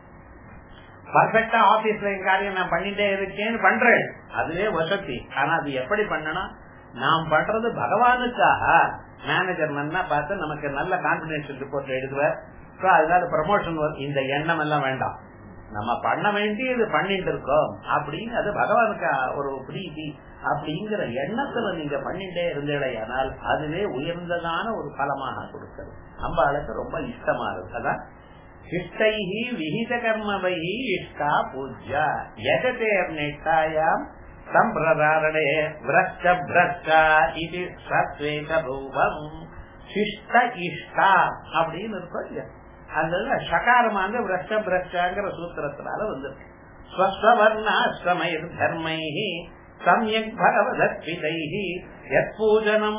பர்ஃபெக்டா ஆபீஸ்ல என் காரியம் நான் பண்ணிட்டே இருக்கேன்னு பண்றேன், அதுவே வசதி. ஆனா அது எப்படி பண்ணணும், நாம் பண்றது பகவானுக்காக. மேனேஜர் மன்னா பார்த்து நமக்கு நல்ல கான்பிடென்ஷியல் ரிப்போர்ட் எழுதுவார், அதனால ப்ரமோஷன் இந்த எண்ணம் எல்லாம் வேண்டாம், நம்ம பண்ண வேண்டியது பண்ணிட்டு இருக்கோம் அப்படின்னு அது பகவானுக்கு ஒரு பிரீதி அப்படிங்கிற எண்ணத்துல நீங்க பண்ணிட்டே இருந்தீங்களேயானால் அதுவே உயர்ந்ததான ஒரு பலமாக கொடுக்கிறது. அம்பாளுக்கு ரொம்ப இஷ்டமா இருக்கு. அதான் இஷ்டைஹி விஹித கர்மவைஹி இஷ்டா பூஜ்யா யஜதேர் நிஷ்டாயாம் சம்பிரதாரணே விரஷ்ட பிரஷ்டா இது சத்வேக ரூபம். சிஷ்ட இஷ்டா அப்படின்னு இருக்கும். அந்த சகாரமாக விரஷ்ட பிரஷ்டாங்கிற சூத்திரத்தினால வந்திருக்கு. ஸ்வஸ்வர்ணாஸ்ரமைர் தர்மைஹி சம்யக் பகவதத்விதைஹி யத்பூஜனம்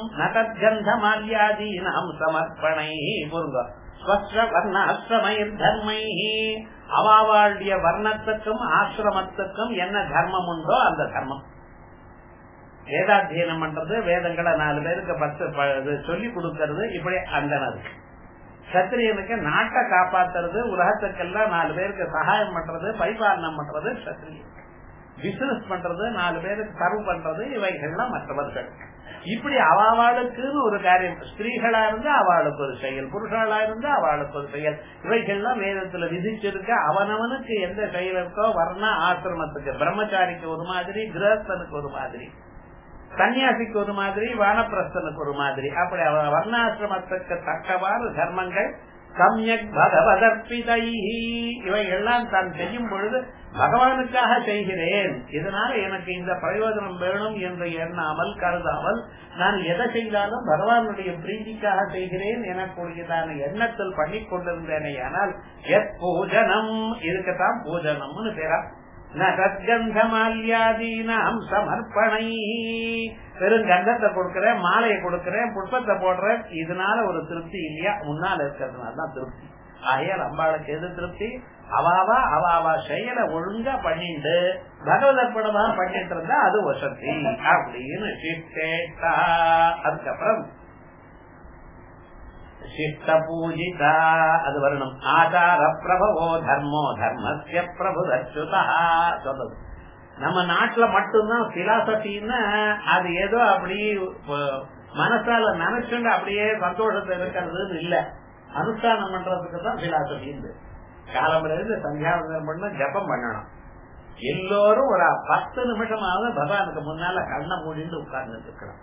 நதத்கந்தமால்யாதீனாம் சமர்ப்பணைஹி. பொருங்க, ஸ்வஸ்வர்ணாஸ்ரமைர் தர்மைஹி அவாவாளுடைய வர்ணத்துக்கும் ஆசிரமத்துக்கும் என்ன தர்மம் உண்டோ அந்த தர்மம். வேதாத்தியனம் பண்றது, வேதங்களை நாலு பேருக்கு பத்து சொல்லி கொடுக்கறது, இப்படி அந்த இருக்கு. சத்திரியனுக்கு நாட்டை காப்பாத்துறது, உலகத்துக்கெல்லாம் நாலு பேருக்கு சகாயம் பண்றது, பரிபாலனம் பண்றது சத்திரியன். பிசினஸ் பண்றது, நாலு பேருக்கு சர்வ் பண்றது, இவைகள்லாம் மற்றவர்கள். இப்படி அவாளுக்குன்னு ஒரு காரியம். ஸ்திரீகளா இருந்தா அவளுக்கு ஒரு செயல், புருஷாளா இருந்தா அவளுக்கு ஒரு செயல். இவைகள்லாம் வேதத்துல விதிச்சிருக்க. அவனவனுக்கு எந்த செயல் இருக்கோ, வர்ண ஆசிரமத்துக்கு பிரம்மச்சாரிக்கு ஒரு மாதிரி, கிரகஸ்தனுக்கு ஒரு மாதிரி, சன்னியாசிக்கு ஒரு மாதிரி, வானப்பிரஸ்தனுக்கு ஒரு மாதிரி, அப்படி வர்ணாசிரமத்துக்கு தக்கவாறு தர்மங்கள் சம்யக் பகவதர்பிதைஹி இவையெல்லாம் தான் செய்யும் பொழுது பகவானுக்காக செய்கிறேன், இதனால எனக்கு இந்த பிரயோஜனம் வேணும் என்று எண்ணாமல் கருதாமல் நான் எதை செய்தாலும் பகவானுடைய பிரீதிக்காக செய்கிறேன் எனக்குரியதான எண்ணத்தில் பண்ணி கொண்டிருந்தேனே. ஆனால் எத் பூஜனம், இதுக்குத்தான் பூஜனம்னு பேரா. நகத்கந்தமால்யாதீனாம் சமர்ப்பணை, பெரும் கந்தத்தை கொடுக்கிறேன், மாலையை கொடுக்கிறேன், புஷ்பத்தை போடுறேன், இதனால ஒரு திருப்தி இல்லையா, முன்னால இருக்கிறதுனால தான் திருப்தி. ஆகையால் அம்பாளுக்கு எது திருப்தி, அவாவா அவாவா செயலை ஒழுங்கா பண்ணிட்டு பகவதர்ப்பணமா பண்ணிட்டு இருந்தா அது வசதி அப்படின்னு சிஷ்டேட்டா. அதுக்கப்புறம் சிஷ்ட பூஜிதா அது வரணும். ஆச்சார பிரபவோ தர்மோ தர்மஸ்ய பிரபுதச்சுதா சொல்றது. நம்ம நாட்டுல மட்டும்தான் பிலாசபின்னா அது ஏதோ அப்படி மனசால நினைச்சுண்டு அப்படியே சந்தோஷத்தை இருக்கிறது இல்ல, அனுஷ்டானம் பண்றதுக்கு தான் பிலாசபி. காலம்பரிலிருந்து சந்தியாவந்தனம் பண்ண ஜபம் பண்ணணும். எல்லோரும் ஒரு பத்து நிமிஷமாவது பகவானுக்கு முன்னால கண்ணை மூடிட்டு உட்கார்ந்து இருக்கணும்.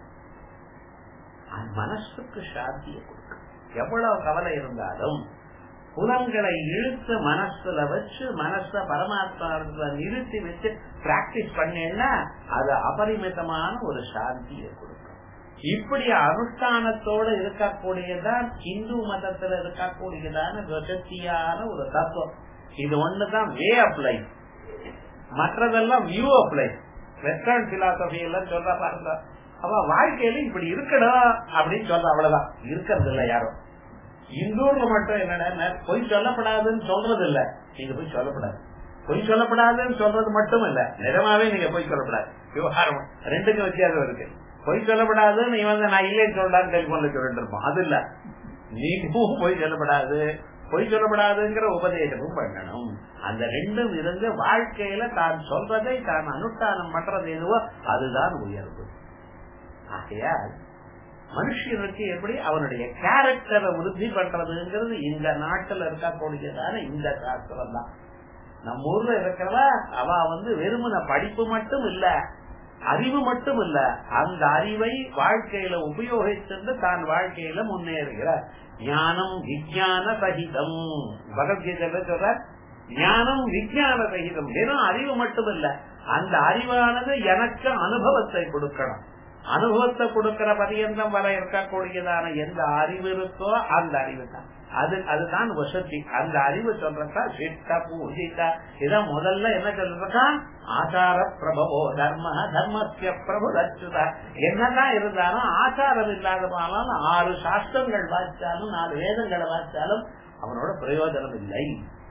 மனசுக்கு சாந்தியை கொடுக்கும். எவ்வளவு கவலை இருந்தாலும் புலன்களை இழுத்து மனசுல வச்சு மனச பரமாத்மா நிறுத்தி வச்சு பிராக்டிஸ் பண்ணேன்னா அது அபரிமிதமான ஒரு சாந்தியை கொடுக்கும். இப்படி அனுஷ்டானத்தோடு இருக்கக்கூடியதான் இந்து மதத்துல இருக்கக்கூடியதான வசதியான ஒரு தத்துவம். இது ஒண்ணுதான் வே ஆஃப் லைஃப், மற்றதெல்லாம் view of life. Western philosophy எல்லாம் சொல்ற பாருங்க, அவ வாழ்க்கையில இப்படி இருக்கணும் அப்படின்னு சொல்ற, அவ்வளவுதான். இருக்கிறது இல்ல யாரும். இந்தூர்ல மட்டும் என்னன்னா பொய் சொல்லப்படாதுன்னு சொல்றது இல்ல, நீங்க போய் சொல்லப்படாது. பொய் சொல்லப்படாதுன்னு சொல்றது மட்டும் இல்ல, நிஜமாவே நீங்க பொய் சொல்லப்படாது. விவகாரம் ரெண்டுக்கும் வித்தியாசம் இருக்கு. பொய் சொல்லப்படாது நீ வந்து நான் இல்லைன்னு சொல்றான்னு டெலிபோன்ல சொல்லிட்டு இருப்போம், அது இல்ல. நீங்களும் பொய் சொல்லப்படாது, பொய் சொல்லப்படாதுங்கிற உபதேசமும் பண்ணணும். அந்த ரெண்டும் இருந்து வாழ்க்கையில தான் சொல்றதை தான் அனுஷ்டானம் பண்றது எதுவோ அதுதான் உயர்வு. ஆகையால் மனுஷனுக்கு எப்படி அவனுடைய கேரக்டரை விருத்தி பண்றதுங்கிறது இந்த நாட்டுல இருக்கக்கூடியதான இந்த சாஸ்திரம் தான். நம்ம ஊர்ல இருக்கிறவா அவ வந்து வெறுமன படிப்பு மட்டும் இல்ல, அறிவு மட்டும் இல்ல, அந்த அறிவை வாழ்க்கையில உபயோகித்து தான் வாழ்க்கையில முன்னேறுகிறார். ஞானம் விஞ்ஞான சகிதம். பகவத்கீதை சொல்ற ஞானம் விஞ்ஞான சகிதம். வெறும் அறிவு மட்டும் இல்ல, அந்த அறிவானது எனக்கு அனுபவத்தை கொடுக்கணும். அனுபவத்தை கொடுக்கிற பரியந்தம் வர இருக்கக்கூடியதான எந்த அறிவு இருக்கோ அந்த அறிவு தான் அது. அதுதான் வசதி. அந்த அறிவு சொல்றதா சிட்ட பூஜித. இதான் முதல்ல என்ன சொல்றா, ஆச்சார பிரபவோ தர்ம தர்மஸ்ய பிரபு அச்சுதா. என்னதான் இருந்தாலும் ஆச்சாரம் இல்லாத போனாலும் ஆறு சாஸ்திரங்கள் வாசிச்சாலும் நாலு வேதங்களை வாசிச்சாலும் அவனோட பிரயோஜனம் இல்லை.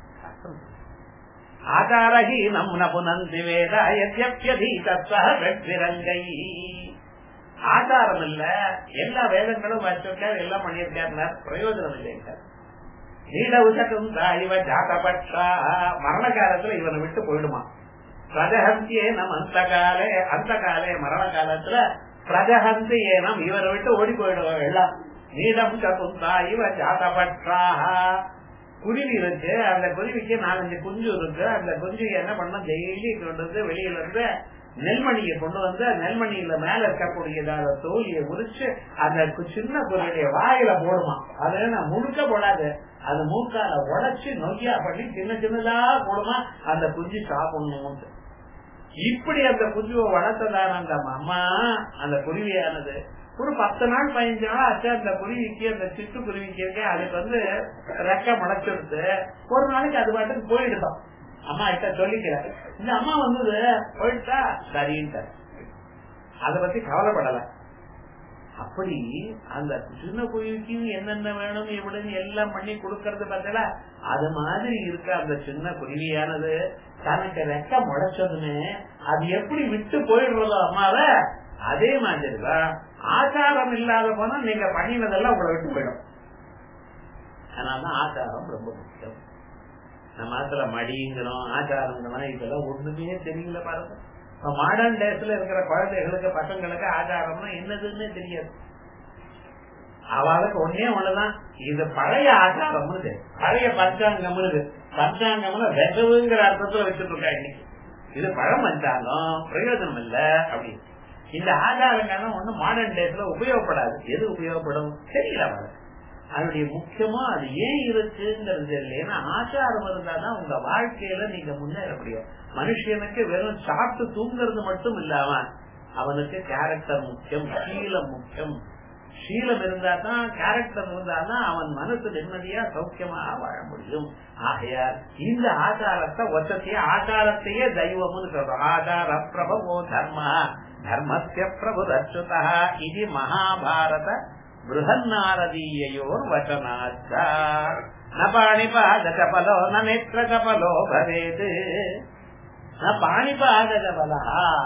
ஆச்சாரஹி நம் நபுனந்தி வேத வெற்றிரங்கை. ஆச்சாரம் இல்ல, எல்லா வேதங்களும் வச்சிருக்காரு, எல்லாம் பண்ணியிருக்காரு, பிரயோஜனம் இல்லைங்க. நீட உசகம் இவ ஜாதபட்சா. மரண காலத்துல இவனை விட்டு போயிடுமா. பிரஜஹந்தியே நம் அந்த காலே அந்த காலே மரண காலத்துல பிரஜஹந்தி ஏனம் இவரை விட்டு ஓடி போயிடுவோம் எல்லாம். நீடம் சகுந்தா இவ ஜாதபட்சா. குருவி இருக்கு, அந்த குருவிக்கு நாலஞ்சு குஞ்சு இருக்கு. அந்த குஞ்சு என்ன பண்ண, டெய்லி கொண்டு வந்து வெளியில இருந்து நெல்மணியை கொண்டு வந்து நெல்மணியில மேல இருக்கக்கூடியதான தோலியை உரிச்சு அந்த சின்ன குருவிய வாயில போடுமா. அது நான் முழுக்க போடாது, அது மூக்கால உடைச்சு நொய்யா பண்ணி சின்ன சின்னதா போடுமா, அந்த குஞ்சு சாப்பிடணும். இப்படி அந்த குஞ்சுவை வளர்த்ததான அந்த அம்மா, அந்த குருவியானது ஒரு பத்து நாள் பதினஞ்சு நாள் ஆச்சு. அந்த குருவிக்கு, அந்த சிட்டு குருவிக்கு இருக்க, அதுக்கு வந்து ரெக்க முளைச்சிருது. ஒரு நாளைக்கு அது பாட்டுக்கு போயிடுதான். அம்மா கிட்ட சொல்லிக்கிறேன், இந்த அம்மா வந்தது போயிட்டா சரின்ட்ட, அத பத்தி கவலைப்படல. அப்படி அந்த சின்ன குருவிக்கு என்னென்ன வேணும் எப்படின்னு எல்லாம் பண்ணி கொடுக்கறது பார்த்தா, அது மாதிரி இருக்க அந்த சின்ன குருவியானது தனக்கு ரெக்க முளைச்சதுன்னு அது எப்படி விட்டு போயிடுறதோ அம்மாவ, அதே மாதிரிதான் ஆச்சாரம் இல்லாத போனா நீங்க பண்ணினதெல்லாம் உங்களை விட்டு போயிடும். அதனாலதான் ஆச்சாரம் ரொம்ப முக்கியம். நம்ம ஆத்துல மடிங்கிறோம், ஆச்சாரங்கிறோம், இதெல்லாம் ஒண்ணுமே தெரியல பாருங்க. மாடர்ன் டேஸ்ல இருக்கிற குழந்தைகளுக்கு பசங்களுக்கு ஆச்சாரம்னா என்னதுன்னு தெரியாது. அவளுக்கு ஒன்னே ஒண்ணுதான், இது பழைய ஆச்சாரம்னு, பழைய பஞ்சாங்கம்னு. பஞ்சாங்கம்னு வெசவுங்கிற அர்த்தத்துல வச்சுட்டு இருக்கா இன்னைக்கு. இது பழம் பஞ்சாங்கம், பிரயோஜனம் இல்ல அப்படி. இந்த ஆச்சாரங்கள்லாம் ஒண்ணு மாடர்ன் டேஸ்ல உபயோகப்படாது. எது உபயோகப்படும் தெரியல அவளுக்கு. அதனுடைய முக்கியமா அது ஏன் இருக்குங்கிறது தெரியல. ஏன்னா ஆச்சாரம் இருந்தாதான் உங்க வாழ்க்கையில நீங்க முன்னேற முடியும். மனுஷனுக்கு வெறும் சாப்பிட்டு தூங்குறது மட்டும் இல்லாம அவனுக்கு கேரக்டர் முக்கியம், சீலம் முக்கியம். சீலம் இருந்தா தான், கேரக்டர் இருந்தாதான் அவன் மனசு நிம்மதியா சௌக்கியமா வாழ முடியும். ஆகையால் இந்த ஆச்சாரத்தை ஒத்தத்தையே ஆச்சாரத்தையே தெய்வம்னு சொல்றோம். ஆச்சார பிரபவோ தர்ம தர்மஸ்ய பிரபு அச்சுதா. இது மகாபாரத बृहन्नारदीययोर् वचनाच्च न पाणिपादचपलो न नेत्रचपलो भवेत् न पाणिपादचपलः.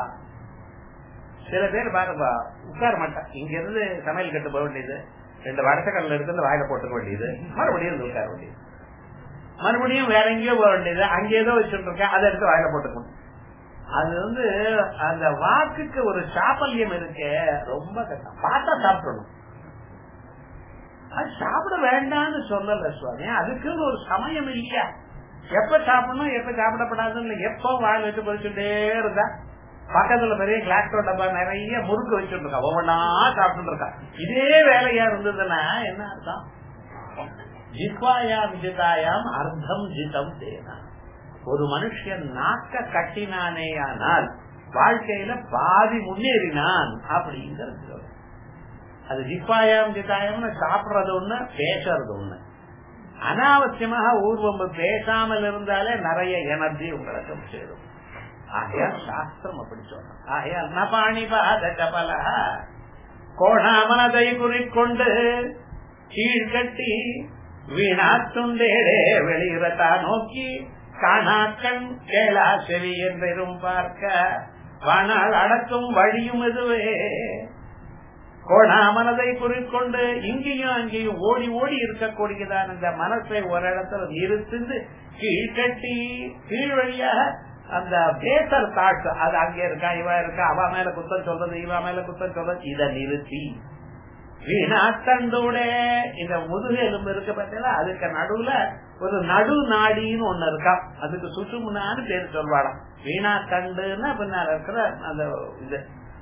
சில பேர் பாருப்பா உட்கார மாட்டான். இங்க இருந்து சமையல் கட்டு போக வேண்டியது, ரெண்டு வடச்சக்கல்ல எடுத்து வாயில போட்டுக்க வேண்டியது, மறுபடியும் உட்கார வேண்டியது, மறுபடியும் வேற எங்கேயோ போக வேண்டியது, அங்கே ஏதோ வச்சுட்டு இருக்கேன் அதை எடுத்து வாயில போட்டுக்கணும். அது வந்து அந்த வாக்குக்கு ஒரு சாப்பல்யம் இருக்கு, ரொம்ப கஷ்டம். பார்த்தா சாப்பிடணும், அது சாப்பிட வேண்டாம்னு சொல்லல சுவாமி. அதுக்குன்னு ஒரு சமயம் இல்லையா, எப்ப சாப்பிடணும் எப்ப சாப்பிடப்படாதுன்னு. எப்ப வாயில் வச்சு பொறிச்சுட்டே இருந்தா பக்கத்துல பெரிய கிளாஸ் டப்பா நிறைய முறுக்கு வச்சுட்டு இருக்கா, ஒவ்வொன்னா சாப்பிட்டு இருக்கா. இதே வேலையா இருந்ததுன்னா என்ன அர்த்தம்? ஜித்வாயாம் ஜிதாயாம் அர்த்தம் ஜிதம் தேனா. ஒரு மனுஷன் நாக்க கட்டினானேயானால் வாழ்க்கையில பாதி முன்னேறினான் அப்படிங்கிறது. அது ஜிப்பாயம் ஜிதாயம்னு சாப்பிடுறது ஒண்ணு, பேசுறது ஒண்ணு. அனாவசியமாக ஊர்வம்பு பேசாமல் இருந்தாலே நிறைய எனர்ஜி உங்களுக்கு சேரும். ஆகையால் சாஸ்திரம் அப்படி சொல்றோம். ஆகையால் நபாணி பாத கபல கோணாமனதை குறிக்கொண்டு கீழ்கட்டி வீணாத்துண்டேடே வெளியிறத்தா நோக்கி காணாக்கண் கேளா செவி என்றும் பார்க்க வானால் அடக்கும் வழியும் இதுவே. கோணாமனதை குறிக்கொண்டு இங்கேயும் அங்கேயும் ஓடி ஓடி இருக்கக்கூடியதான் இந்த மனசை ஒரு இடத்துல நிறுத்தி கீழ்கட்டி கீழ் வழியாக அந்த பேசர் தாட்ஸ், அது அங்கே இருக்கா இவ இருக்கா, அவ மேல குத்தம் சொல்றது இவ மேல குத்தம் சொல்றது, இதை நிறுத்தி வீணாத்தண்டோட இந்த முதுகு எலும்பு இருக்கு பார்த்தீங்களா, அதுக்கு நடுவுல ஒரு நடு நாடின்னு ஒண்ணு இருக்கா, அதுக்கு சுசுமுனான்னு பேர் சொல்வாளாம். வீணா தண்டுன்னா பின்னால இருக்கிற அந்த இது,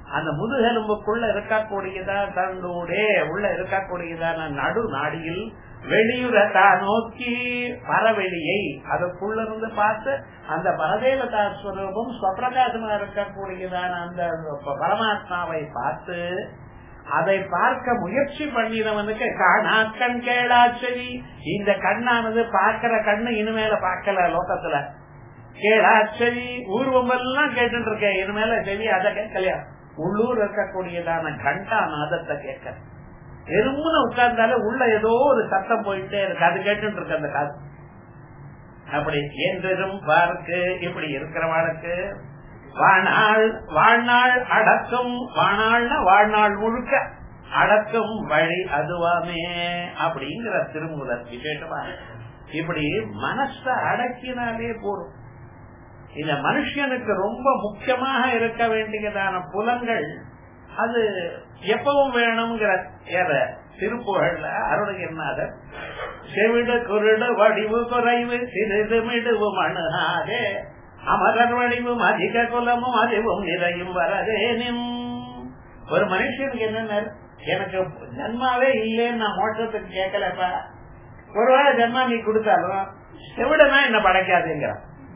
அந்த முதுகெலும்புக்குள்ள இருக்கக்கூடியதான் தன்னோடே உள்ள இருக்கக்கூடியதான நடு நாடியில் வெளியுறதா நோக்கி பரவெளியை அதற்குள்ள இருந்து பார்த்து அந்த பரதேவதா ஸ்வரூபம் ஸ்வப்பிரகாசமா இருக்கக்கூடியதான அந்த பரமாத்மாவை பார்த்து அதை பார்க்க முயற்சி பண்ணினவனுக்கு காணா கண் கேளாச்செவி. இந்த கண்ணானது பார்க்கிற கண்ணு இனிமேல பார்க்கல லோகத்துல. கேளாச்செவி ஊர்வம் எல்லாம் கேட்டு இருக்கேன், இனிமேல செவி அதை கேட்கலையா. உள்ளூர் இருக்கக்கூடியதான கண்டா நாதத்தை கேட்க எறும்புன்னு உட்கார்ந்தாலே உள்ள ஏதோ ஒரு சத்தம் போயிட்டே இருக்கு, அது கேட்டு இருக்கு அந்த காது. அப்படி என்றும் பார்க்கு இப்படி இருக்கிறவனுக்கு வாழ்நாள் வாழ்நாள் அடக்கும், வாழ்நாள்னா வாழ்நாள் முழுக்க அடக்கும் வழி அதுவாமே அப்படிங்கிற திருமூலர் விசேஷமா. இப்படி மனச அடக்கினாலே போரும். இந்த மனுஷனுக்கு ரொம்ப முக்கியமாக இருக்க வேண்டியதான புலன்கள் அது எப்பவும் வேணுங்கிற திருப்புகழ்ல அருணகிரிநாதர் செவிடு குருடு வடிவு குறைவு சிறிது மிடுவு மணுகாதே அமரர் வடிவும் அதிக குலமும் அறிவும் நிறையும் வரதேனும். ஒரு மனுஷனுக்கு என்னென்ன, எனக்கு ஜன்மாவே இல்லேன்னு நான் மோட்சத்துக்கு கேட்கலப்பா, ஒருவேளை ஜன்மா நீ கொடுத்தாலும் செவிடனா என்ன படைக்காதுங்கிற.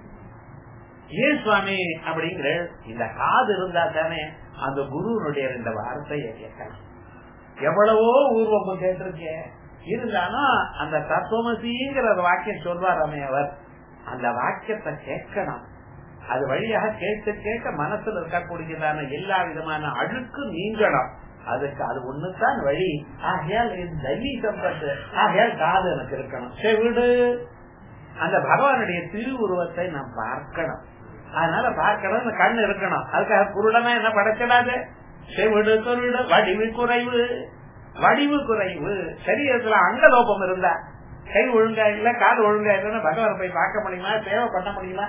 ஏன் சுவாமி அப்படிங்கிற இந்த காது இருந்தா தானே அந்த குருனுடைய இந்த வார்த்தையை கேட்கலாம். எவ்வளவோ ஊர்வம் கேட்டிருக்கேன், இருந்தாலும் அந்த தத்துவமசிங்கிற வாக்கியம் சொல்வாராமே அவர், அந்த வாக்கியத்தை கேட்கணும். அது வழியாக கேட்டு கேட்க மனசுல இருக்கக்கூடியதான எல்லா விதமான அழுக்கு நீங்கணும். அதுக்கு அது ஒண்ணுதான் வழி. ஆகையால் தனி சம்பத்து, ஆகையால் காது எனக்கு இருக்கணும். செவிடு அந்த பகவானுடைய திருவுருவத்தை நாம் பார்க்கணும். அதனால பார்க்கணும், கண் இருக்கணும். அதுக்காக குருடனா என்ன படைச்சிடாது. செவிடு குருடு வடிவு குறைவு, வடிவு குறைவு சரீரத்துல அங்கலோபம் இருந்தா, கை ஒழுங்கா இல்ல காது ஒழுங்கா இல்லைன்னா பகவான் போய் பார்க்க முடியுமா, சேவை பண்ண முடியுமா?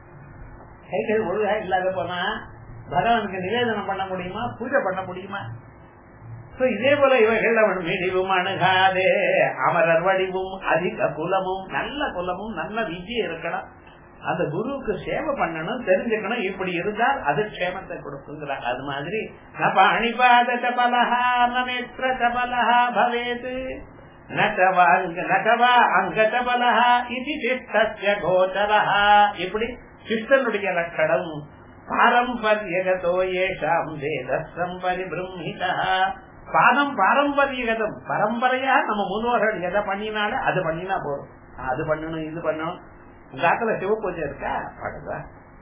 கைகள் ஒழுங்கா இல்லாத போனா பகவானுக்கு நிவேதனம் பண்ண முடியுமா, பூஜை பண்ண முடியுமா? இதே போல இவைகள் அவன் மிடிவும் அணுகாதே அமரர் வடிவும் அதிக குலமும், நல்ல குலமும் நல்ல விஜயம் இருக்கணும். அந்த குருவுக்கு சேவை பண்ணணும், தெரிஞ்சுக்கணும். இப்படி இருந்தால் அது க்ஷேமத்தை கொடுக்குங்கிறார். அது மாதிரி அணிபாத சபலஹா நேற்ற சபலஹா பவேது நகவா நகவா அங்க சபலஹா இது சிஷ்டஸ்ய கோச்சரஹா. இப்படி சிஷ்டனுடைய லட்சணம். பாரம்பரியகதோ ஏஷாம் வேதஸ்தம் பரிபிரம்மிதா. பாதம் பாரம்பரியகதம், பரம்பரையா நம்ம முன்னோர்கள் எதை பண்ணினாலே அது பண்ணினா போதும். அது பண்ணணும் இது பண்ணணும். உங்க ஆத்துல சிவ பூஜை இருக்கா பாடுதா,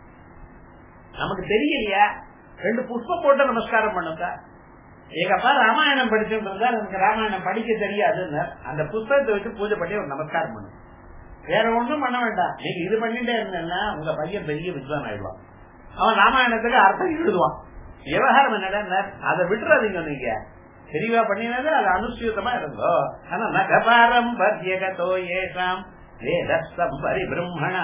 நமக்கு தெரியலையா? ரெண்டு புஷ்பம் போட்டு நமஸ்காரம் பண்ணுங்க. எங்கப்பா ராமாயணம் படிச்சுட்டு இருந்தா எனக்கு ராமாயணம் படிக்க தெரியாதுன்னு அந்த புஷ்பத்தை வச்சு பூஜை பண்ணி ஒரு நமஸ்காரம் பண்ணு. வேற ஒண்ணும் பண்ண வேண்டாம். நீங்க இது பண்ணிட்டே இருந்தேன்னா உங்க பையன் பெரிய வித்வான் ஆயிடுவான். அவன் ராமாயணத்துக்கு அர்த்தம் எழுதுவான். விவகாரம் என்னடா அதை விட்டுறாதீங்க. நீங்க தெளிவா பண்ணினது அது அனுசூதமா இருந்தோ. ஆனா நகபாரம்பரியகதோ ஏஷாம் வேதஸ்தம் பரிபிரம்மண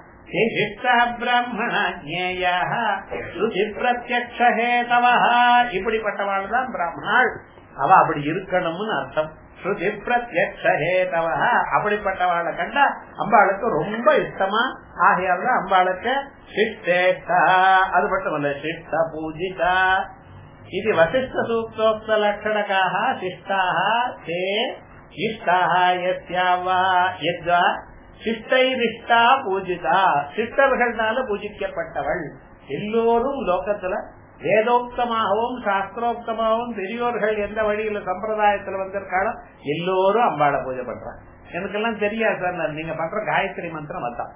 பிராமண ஜேயா ஸ்ருதி பிரத்யக்ஷஹேதவ. இப்படிப்பட்டவாள் தான் பிராமணாள். அவ அப்படி இருக்கணும்னு அர்த்தம். ஸ்ருதி பிரத்யக்ஷஹேதவ. அப்படிப்பட்டவாளை கண்டா அம்பாளுக்கு ரொம்ப இஷ்டமா. ஆகையால அம்பாளுக்கு சிஷ்டேஷ்டா, அது மட்டுமல்ல சிஷ்ட பூஜிதா. இது வசிஷ்ட சூக்தோக்த லட்சணக்காக சிஷ்டாக தே இஷ்டாக யஸ்யாவா யத்வா சிஷ்டைரிஷ்டா பூஜிதா. சிஷ்டர்கள்னால பூஜிக்கப்பட்டவள். எல்லோரும் லோகத்துல வேதோக்தமாகவும் சாஸ்திரோக்தமாகவும் பெரியோர்கள் எந்த வழியில சம்பிரதாயத்துல வந்திருக்காளோ எல்லோரும் அம்பாளை பூஜை பண்றாங்க. எனக்கெல்லாம் தெரியாது சார். நீங்க பண்ற காயத்ரி மந்திரம் அதான்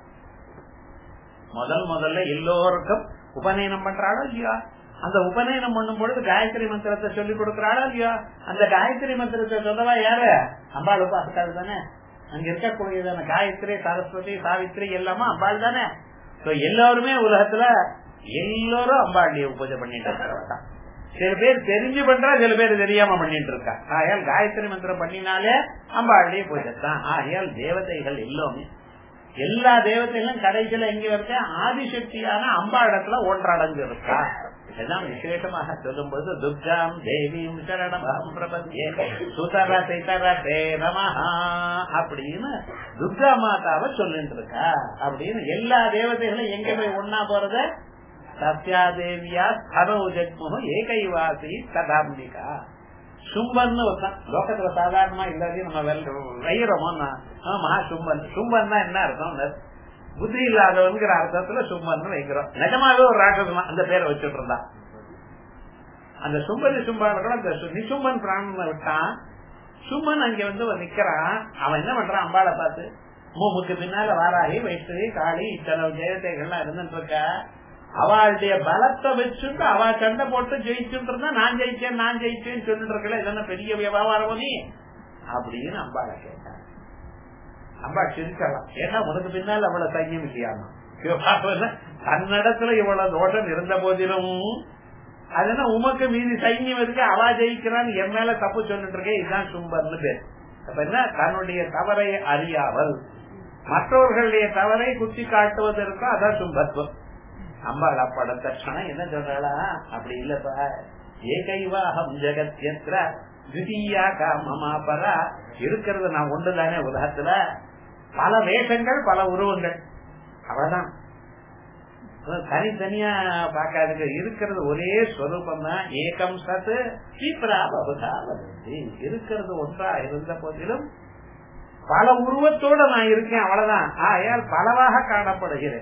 முதல் முதல்ல எல்லோருக்கும் உபநயனம் பண்றாளோ இல்லையா? அந்த உபநயனம் பண்ணும் பொழுது காயத்ரி மந்திரத்தை சொல்லிக் கொடுக்கிறாளோ இல்லையா? அந்த காயத்ரி மந்திரத்தை சொல்லவா யாரு? அம்பாள் உபாசக்காரு தானே. அங்க இருக்கக்கூடியதான காயத்ரி சரஸ்வதி சாவித்ரி எல்லாமே அம்பாள் தானே. எல்லாருமே உலகத்துல எல்லாரும் அம்பாளுடைய பூஜை பண்ணிட்டு இருக்காங்க. சில பேர் தெரிஞ்சு பண்றா, சில பேர் தெரியாம பண்ணிட்டு இருக்கா. ஆகையால் காயத்ரி மந்திரம் பண்ணினாலே அம்பாளுடைய பூஜை தான். ஆகையால் தேவதைகள் எல்லாமே எல்லா தேவதைகளும் கடைசியில எங்க இருக்க ஆதிசக்தியான அம்பாளத்துல ஒன்றடங்கு இருக்கா. இதெல்லாம் விசேஷமாக சொல்லும் போது துர்காம் தேவியும் சரணம் பிரபத்யே சுதரசிதரே நமஹா அப்படின்னு துர்கா மாதாவை சொல்லிட்டு இருக்கா. அப்படின்னு எல்லா தேவதைகளும் எங்க போய் ஒன்னா போறது? சத்யாதேவியா ஸ்தனோ ஜெக்மு ஏகைவாசி கதாம்பிகா. சும்பன் ஒருத்தன் லோகத்துல சாதாரணமா இல்லாதையும் நம்ம வைரமோ மகா சும்பன். சும்பன் தான் என்ன அர்த்தம்? புத்தி இல்லாதவங்கிற அர்த்தத்துல சும்பன் வைக்கிறோம். நிஜமாவே ஒரு ராட்சசமா அந்த பேரை வச்சுட்டு இருந்தான். அந்த சும்பன் சும்பால கூட அந்த நிசும்பன் பிராணன் விட்டான். சும்மன் அங்க வந்து நிக்கிறான். அவன் என்ன பண்றான்? அம்பாளை பார்த்து மூமுக்கு பின்னால வாராகி வைஷ்ணவி காளி இத்தனை ஜெயத்தைகள்லாம் இருந்துட்டு இருக்க, அவளுடைய பலத்தை வச்சுட்டு அவ சண்டை போட்டு ஜெயிச்சுட்டு இருந்தா நான் ஜெயிச்சேன் நான் ஜெயிச்சேன்னு சொல்லிட்டு இருக்கல, இதெல்லாம் பெரிய வியாபாரம் நீ அப்படின்னு அம்பாளை கேட்டான். அம்பா சிரிக்கலாம். ஏன்னா உனக்கு பின்னால் அவ்வளவு சைன்யம் இல்லையாமா, தன்னிடத்துல இவ்வளவு தோஷம் இருந்த போதிலும் அதெல்லாம் உமக்கு மீதி சைன்யம் இருக்கு, அவா ஜெயிக்கிறான்னு என் மேல தப்பு சொல்லிட்டு இருக்கேன். இதுதான் சும்பர்னு பேர். அப்ப என்ன? தன்னுடைய தவறை அறியாமல் மற்றவர்களுடைய தவறை குத்தி காட்டுவதற்கு அதான் சும்பத்துவம். அம்பாள் அப்பட தட்சணம் என்ன சொல்றாளா? அப்படி இல்லப்பா, ஏகைவாகம் ஜெகத்யத்ர திவிதியா காமமா பரா. இருக்கிறது நான் ஒன்றுதானே உலகத்துல, பல வேஷங்கள் பல உருவங்கள், அவ்வளவுதான். தனித்தனியா பாக்காதுங்க, இருக்கிறது ஒரே ஸ்வரூபம் தான். ஏகம் சத்து சீப்ரா பகுதா வதந்தி. இருக்கிறது ஒன்றா இருந்த போதிலும் பல உருவத்தோட நான் இருக்கேன், அவ்வளவுதான். ஆயால் பலவாக காணப்படுகிறேன்.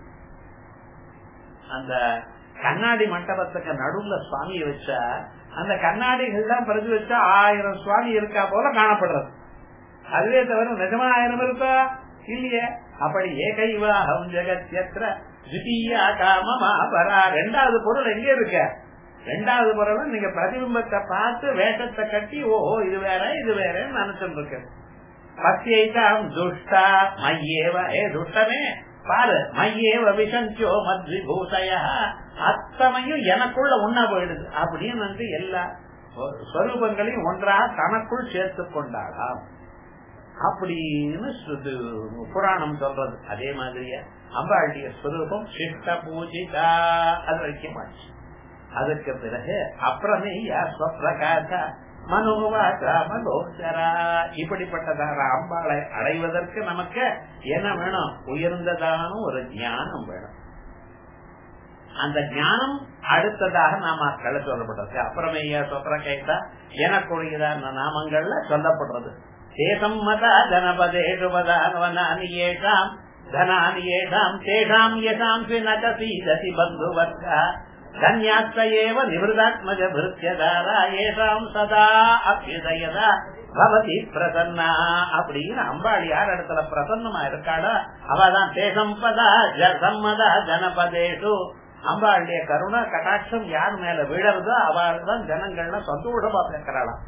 அந்த கண்ணாடி மண்டபத்துக்கு நடுவுல சுவாமியை வச்சா அந்த கண்ணாடிகள் தான் பிரதி வச்சா ஆயிரம் சுவாமி இருக்கா போல காணப்படுறது. அதுவே தவிர நிஜமா ஆயிரம் இருக்கா இல்லையே. அப்படி ஏகைவாகம் ஜெகத்யத்ர திவிதியா காமமா பரா. ரெண்டாவது பொருள் எங்க இருக்க? ரெண்டாவது பொருள் நீங்க பிரதிபிம்பத்தை பார்த்து வேஷத்தை கட்டி ஓஹோ இது வேற இது வேறன்னு நினைச்சுட்டு இருக்கு. பத்தியைதாம் துஷ்டா மையேவ. ஏ துஷ்டமே பாரு, மையேவ விசஞ்சோ மத்விபூதய. அத்தனையும் எனக்குள்ள ஒன்னா போயிடுது அப்படின்னு வந்து எல்லா ஸ்வரூபங்களையும் ஒன்றாக தனக்குள் சேர்த்து கொண்டாளாம் அப்படின்னு புராணம் சொல்றது. அதே மாதிரியா அம்பாளுடைய ஸ்வரூபம் சிஷ்ட பூஜிதா, அது வைக்கமாச்சு. அதுக்கு பிறகு அப்புறமேயா ஸ்வப்ரகாச மனோவாசா மனோசரா. இப்படிப்பட்டதான அம்பாளை அடைவதற்கு நமக்கு என்ன வேணும்? உயர்ந்ததான ஒரு ஞானம் வேணும். அந்த ஞானம் அடுத்ததாக நாம கலை சொல்லப்படுறது. அப்புறமேயா ஸ்வப்ரகைசா எனக்குரியதான நாமங்கள்ல சொல்லப்படுறது. தேசம் மதா ஜனபதேஷு பதானவனானி ஏஷாம் தனானி ஏஷாம் தேஷாம் யசாம் ஸ்வினதசீதசி பந்துவர்கா தன்யாஸ்தயேவ நிவృதாத்மஜ பிருத்யதாரா ஏஷாம் சதா அப்யுதயதா பவதி பிரசன்னா. அப்படின்னு அம்பாள் யார் இடத்துல பிரசன்னமா இருக்காளோ அவதான் தேசம் பதா சம்மதா ஜனபதேஷு. அம்பாளுடைய கருணா கடாட்சம் யார் மேல விழறதோ அவள் தான் ஜனங்கள்லாம் சந்தோஷமா பேசுறாளாம்.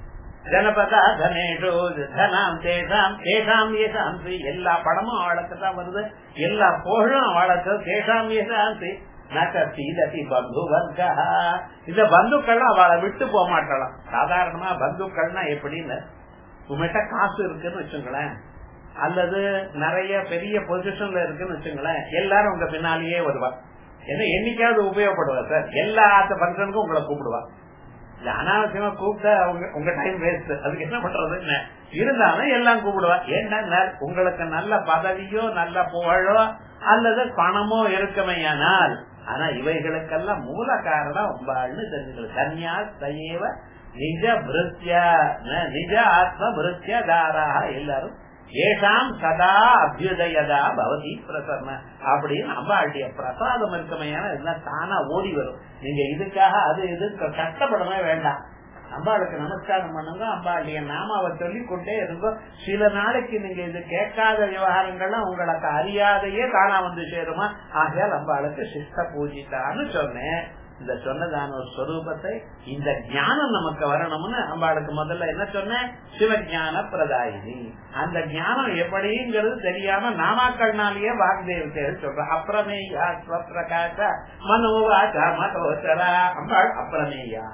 ஜனபதா தனேஷு தனாம் தேஷாம் தேஷாம் யசாம் ஸ்ரீ. எல்லா படமும் அவளுக்கு தான் வருது, எல்லா புகழும் அவளுக்கு. தேஷாம் யசாம் ஸ்ரீ நகசீததி பந்துவர்கா. இந்த பந்துக்கள்லாம் அவளை விட்டு போக மாட்டலாம். சாதாரணமா பந்துக்கள்னா எப்படின்னு, உங்ககிட்ட காசு இருக்குன்னு வச்சுங்களேன், அல்லது நிறைய பெரிய பொசிஷன்ல இருக்குன்னு வச்சுங்களேன், எல்லாரும் உங்க பின்னாலேயே வருவா. ஏன்னா என்னைக்காவது உபயோகப்படுவா சார். எல்லா பங்கனுக்கும் உங்களை கூப்பிடுவா. அனாவசியமா கூப்பிட்டா உங்க டைம் வேஸ்ட். அதுக்கு என்ன பண்றது? என்ன இருந்தாலும் எல்லாம் கூப்பிடுவா. ஏன்னா உங்களுக்கு நல்ல பதவியோ நல்ல புகழோ அல்லது பணமோ இருக்குமையானால், ஆனா இவைகளுக்கெல்லாம் மூல காரணம் அம்பாள்னு தெரிஞ்சுக்கிறது. கன்யா சயேவ நிஜ பிருத்யா நிஜ ஆத்ம பிருத்யா தாராக எல்லாரும் ஏஷாம் சதா அபியுதயதா பவதி பிரசன்ன. அப்படின்னு அம்பாளுடைய பிரசாதம் இருக்குமையான இதெல்லாம் தானா ஓடி வரும். நீங்க இதுக்காக அது இது கஷ்டப்படவே வேண்டாம். அம்பாளுக்கு நமஸ்காரம் பண்ணுங்க, அம்பாளுடைய நாமாவை சொல்லி கொண்டே இருக்கும். சில நாளைக்கு நீங்க இது கேட்காத விவகாரங்கள்லாம் உங்களுக்கு அறியாதையே தானா வந்து சேருமா. ஆகையால் அம்பாளுக்கு சிஷ்ட பூஜித்தான்னு சொன்னேன். இந்த சொன்னதான ஒரு ஸ்வரூபத்தை, இந்த ஞானம் நமக்கு வரணும்னு அம்பாளுக்கு முதல்ல என்ன சொன்னேன்? சிவஞான பிரதாயினி. அந்த ஞானம் எப்படிங்கிறது தெரியாம நாமாக்கள்னாலேயே வாக்தேவத்தைகள் சொல்ற. அப்புறமேயா ஸ்வப்ரகாச மனோவாசா மதோசரா. அம்பாள் அப்புறமேயா,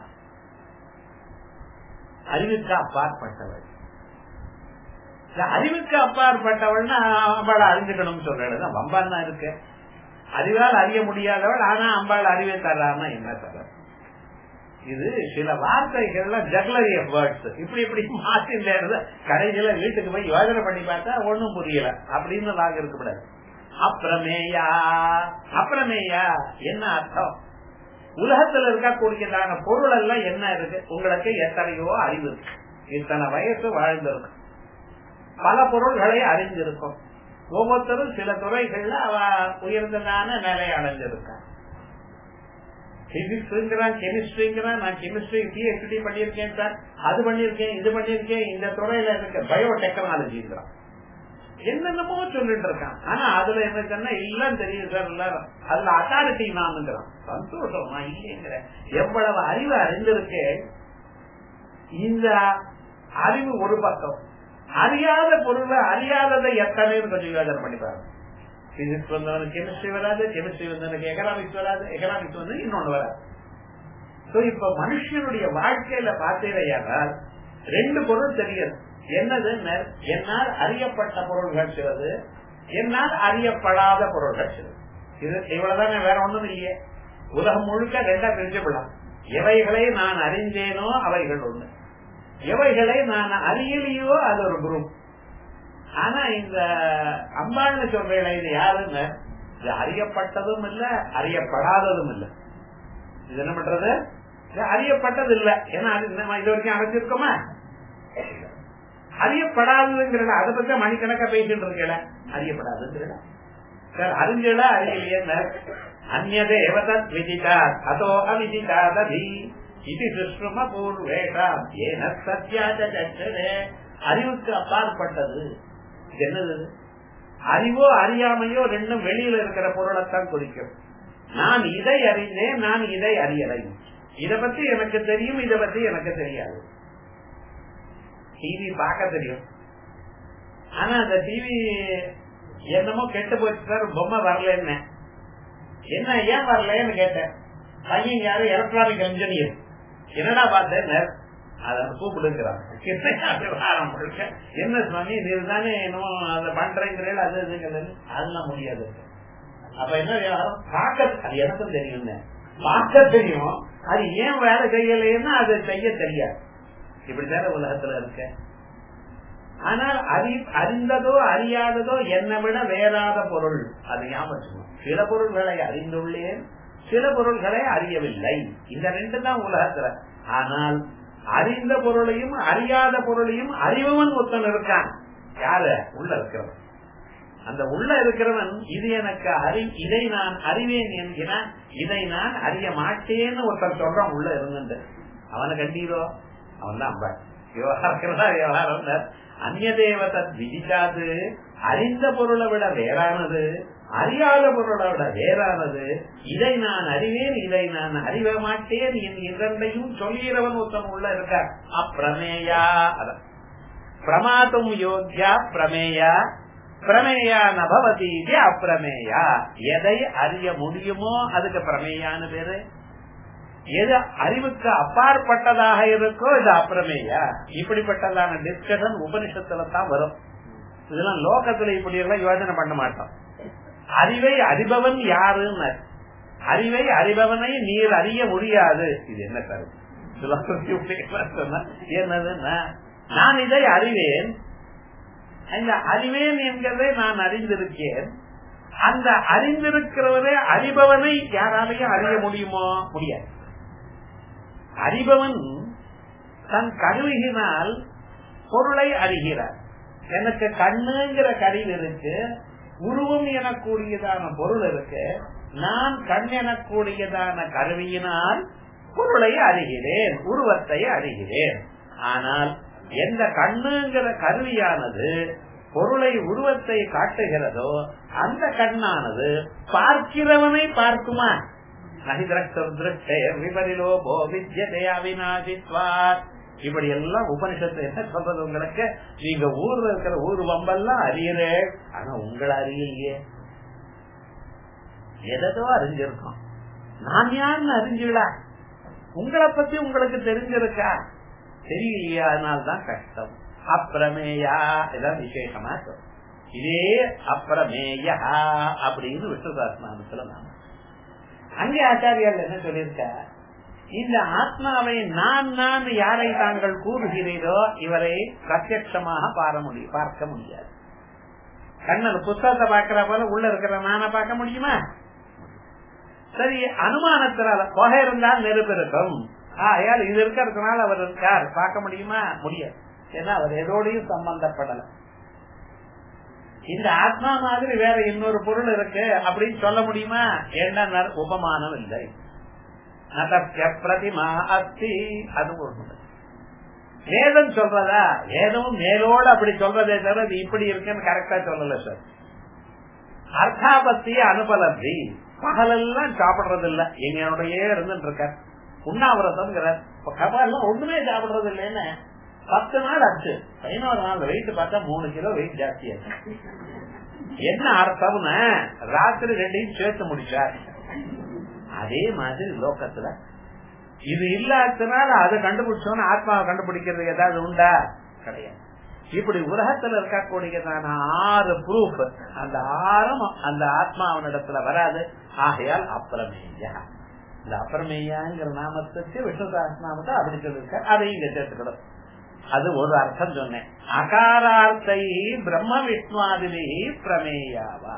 அறிவுக்கு அப்பாற்பட்டவள். அறிவுக்கு அப்பாற்பட்டவள்னா அம்பாளை அறிஞ்சுக்கணும்னு சொல்றதுதான் வம்பான் தான் இருக்கு. அறிவால் அறிய முடியாதவள், ஆனா அம்பாள் அறிவை தர்றாருன்னா என்ன தர? இது சில வார்த்தைகள்லாம் ஜக்லரி ஆஃப் வேர்ட்ஸ் இப்படி இப்படி மாற்றிட்டு கடைசியில வீட்டுக்கு போய் யோசனை பண்ணி பார்த்தா ஒன்னும் புரியல அப்படின்னு வாங்க இருக்கக்கூடாது. அப்பிரமேயா. அப்பிரமேயா என்ன அர்த்தம்? உலகத்துல இருக்கக்கூடியதான பொருள் எல்லாம் என்ன இருக்கு? உங்களுக்கு எத்தனையோ அறிவு இருக்கு, இத்தனை வயசு வாழ்ந்திருக்கும், பல பொருள்களை அறிந்திருக்கும். ஒவ்வொருத்தரும் சில துறைகள்ல அவ உயர்ந்ததான நிலை அடைஞ்சிருக்கான். பிசிக்ஸ்ங்கிறான், கெமிஸ்ட்ரிங்கிறான். நான் கெமிஸ்ட்ரி பிஹெச்டி பண்ணிருக்கேன் சார், அது பண்ணிருக்கேன், இது பண்ணிருக்கேன், இந்த துறையில இருக்க பயோடெக்னாலஜிங்கிறான், என்னென்னமோ சொல்லிட்டு இருக்கான். ஆனா அதுல என்ன சொன்னா எல்லாம் தெரியும் சார், எல்லாரும் அதுல அத்தாரிட்டி நான்ங்கிறான். சந்தோஷம், நான் இல்லைங்கிற. எவ்வளவு அறிவு அறிந்திருக்கு. இந்த அறிவு ஒரு பக்கம், அறியாத பொருளை அறியாததை எத்தனைன்னு கொஞ்சம் யோசனை பண்ணிப்பாரு. பிசிக்ஸ் வந்தவனுக்கு கெமிஸ்ட்ரி வராது, கெமிஸ்ட்ரி வந்தவனுக்கு எக்கனாமிக்ஸ் வராது, எக்கனாமிக்ஸ் வந்து இன்னொன்னு வராது. இப்ப மனுஷனுடைய வாழ்க்கையில பார்த்தீங்கன்னா ரெண்டு பொருள் தெரியாது. என்னது? என்னால் அறியப்பட்ட பொருள்கள் சிலது, என்னால் அறியப்படாத பொருள்கள் சிலது. இது இவ்வளவுதானே, வேற ஒண்ணும் இல்லையே. உலகம் முழுக்க ரெண்டா பிரிச்சுக்கலாம். எவைகளை நான் அறிந்தேனோ அவைகள் ஒண்ணு, எவைகளை நான் அறியலையோ அது ஒரு குரூப். ஆனா இந்த அம்பாள்னு சொல்றேன், இது யாருன்னு? இது அறியப்பட்டதும் இல்ல, அறியப்படாததும் இல்ல. இது என்ன பண்றது? இது அறியப்பட்டது இல்ல. ஏன்னா இது வரைக்கும் அடைஞ்சிருக்கோமா? அறியப்படாதுங்கிற அதை பத்தி மணிக்கணக்கா பேசிட்டு இருக்கல. அறியப்படாதுங்கிற சார் அறிஞ்சல அறியலையே. அந்நதே எவதத் விதிதா அதோ அவிதிதாததி இது சுஷ்ம பூர்வேஷாம் ஏன சத்யாச்சரே. அறிவுக்கு அப்பாற்பட்டது என்னது? அறிவோ அறியாமையோ ரெண்டும் வெளியில இருக்கிற பொருளைத்தான் குறிக்கும். நான் இதை அறிந்தேன், நான் இதை அறியலை. இதை பத்தி எனக்கு தெரியும், இதை பத்தி எனக்கு தெரியாது. டிவி பார்க்க தெரியும், ஆனா அந்த டிவி என்னமோ கெட்டு போச்சு சார், பொம்மை வரலன்னு. என்ன ஏன் வரலன்னு கேட்டேன். பையன் யாரு? Electronic engineer. என்னடா பார்த்தேன், அதை கூப்பிடுங்கிறான். என்ன சுவாமி நீர் தானே என்னமோ அதை பண்றேங்கிறேன், அது இதுங்கிறது அதெல்லாம் முடியாது. அப்ப என்ன விவகாரம்? பார்க்க அது எனக்கும் தெரியும், பார்க்க தெரியும், அது ஏன் வேலை செய்யலைன்னா அது செய்ய தெரியாது. இப்படித்தான உலகத்துல இருக்க. ஆனால் அறி அறிந்ததோ அறியாததோ என்னை விட வேறாத பொருள், அது ஞாபகம். சில பொருள்களை அறிந்துள்ளேன், சில பொருள்களை அறியவில்லை. இந்த ரெண்டு தான் உலகத்துல. ஆனால் அறிந்த பொருளையும் அறியாத பொருளையும் அறிபவன் ஒருத்தன் இருக்கான். யாரு? உள்ள இருக்கிறவன். அந்த உள்ள இருக்கிறவன் இது எனக்கு அறி இதை நான் அறிவேன் என்கிறான், இதை நான் அறிய மாட்டேன்னு ஒருத்தன் சொல்றான் உள்ள இருந்து. அவனை கண்டீரோ? அவன் தான் அம்பாள். விவகாரம் விவகாரம் அந்நதேவதத் விதிக்காது. அறிந்த பொருளை விட வேறானது, அறியாத பொருளை விட வேறானது. இதை நான் அறிவேன், இதை நான் அறிய மாட்டேன் என் இரண்டையும் சொல்கிறவன் ஒருத்தன் உள்ள இருக்கார். அப்பிரமேயா. பிரமாத்தும் யோக்யா பிரமேயா, பிரமேயா நபவதி அப்பிரமேயா. எதை அறிய முடியுமோ அதுக்கு பிரமேயான்னு பேரு. எது அறிவுக்கு அப்பாற்பட்டதாக இருக்கோ இது அப்பிரமேயா. இப்படிப்பட்டதான டிஸ்கஷன் உபனிஷத்துல தான் வரும். இதெல்லாம் லோகத்துல இப்படி எல்லாம் யோசனை பண்ண மாட்டோம். அறிவை அறிபவன் யாருன்னு, அறிவை அறிபவனை நீர் அறிய முடியாது. இது என்ன கருத்து? என்னதுன்னா நான் இதை அறிவேன், இந்த அறிவேன் என்கிறதை நான் அறிந்திருக்கேன். அந்த அறிந்திருக்கிறவரே அறிபவனை யாராலையும் அறிய முடியுமோ? முடியாது. அறிபவன் தன் கருவியினால் பொருளை அறிகிறார். எனக்கு கண்ணுங்கிற கருவி இருக்கு, உருவம் எனக்கூடியதான பொருள் இருக்கு. நான் கண் எனக்கூடியதான கருவியினால் பொருளை அறிகிறேன், உருவத்தை அறிகிறேன். ஆனால் எந்த கண்ணுங்கிற கருவியானது பொருளை உருவத்தை காட்டுகிறதோ அந்த கண்ணானது பார்க்கிறவனை பார்க்குமா? இப்படி எல்லாம் உபனிஷத்து என்ன சொல்றது உங்களுக்கு? நீங்க ஊர்ல இருக்கிற ஊர் வம்பெல்லாம் அறியறே, ஆனா உங்களை அறியலையே. எதோ அறிஞ்சிருக்கோம், நான் யாருன்னு அறிஞ்சுடா. உங்களை பத்தி உங்களுக்கு தெரிஞ்சிருக்கா? தெரியலையா? அதனால்தான் கஷ்டம். அப்பிரமேயா இதான் விசேஷமா சொல்லும். இதே அப்பிரமேயா அப்படின்னு விஷ்ணு சஹஸ்ரநாமத்துல நாம. அங்கே ஆச்சாரியால் என்ன சொல்லியிருக்க? இந்த ஆத்மாவை நான் நான் யாரை தாங்கள் கூறுகிறீரோ இவரை பிரத்யட்சமாக பார்க்க முடியாது. கண்ணன் புத்தகத்தை பாக்குற போல உள்ள இருக்கிற நான பார்க்க முடியுமா? சரி, அனுமானத்தினால புகை இருந்தால் நெருப்பு இருக்கும். ஆயால் இது இருக்கிறதுனால அவர் யார் பார்க்க முடியுமா? முடியாது. ஏன்னா அவர் எதோடையும் சம்பந்தப்படல. இந்த ஆத்மா மாதிரி வேற இன்னொரு பொருள் இருக்கு அப்படின்னு சொல்ல முடியுமா? என்ன உபமானம் இல்லை. பிரதிமா அத்தி அது ஒரு வேதம் சொல்றதா? வேதம் மேலோடு அப்படி சொல்றதே தவிர இது இப்படி இருக்குன்னு கரெக்டா சொல்லல சார். அர்த்தாபத்திய அனுபலப்தி. பகலெல்லாம் சாப்பிடுறது இல்ல, எங்களுடைய இருந்துட்டு இருக்க உண்ணாவிரதம் கபாலாம் ஒண்ணுமே சாப்பிடுறது இல்லைன்னு பத்து நாள் ஆச்சு. பதினோரு நாள் வெயிட் பார்த்தா மூணு கிலோ வெயிட் ஜாஸ்தியா இருக்கு. என்ன அர்த்தம்னா ராத்திரி ரெண்டையும் சேர்த்து முடிச்சார். அதே மாதிரி லோகத்துல இது இல்லாததுனால அதை கண்டுபிடிச்சோன்னு ஆத்மாவை கண்டுபிடிக்கிறது ஏதாவது உண்டா? கிடையாது. இப்படி உலகத்துல இருக்கக்கூடியதான ஆறு ப்ரூஃப், அந்த ஆறும் அந்த ஆத்மாவனிடத்துல வராது. ஆகையால் அப்புறமேயா, இந்த அப்புறமேயாங்கிற நாமத்துக்கு விஷ்ணு சஹஸ்ரநாமத்தை அப்படி சொல்லிருக்க, அதையும் இங்க சேர்த்துக்கணும். அது ஒரு அர்த்தம் சொன்னேன். அகாரார்த்தை பிரம்ம விஷ்ணுவாதிலே பிரமேயாவா.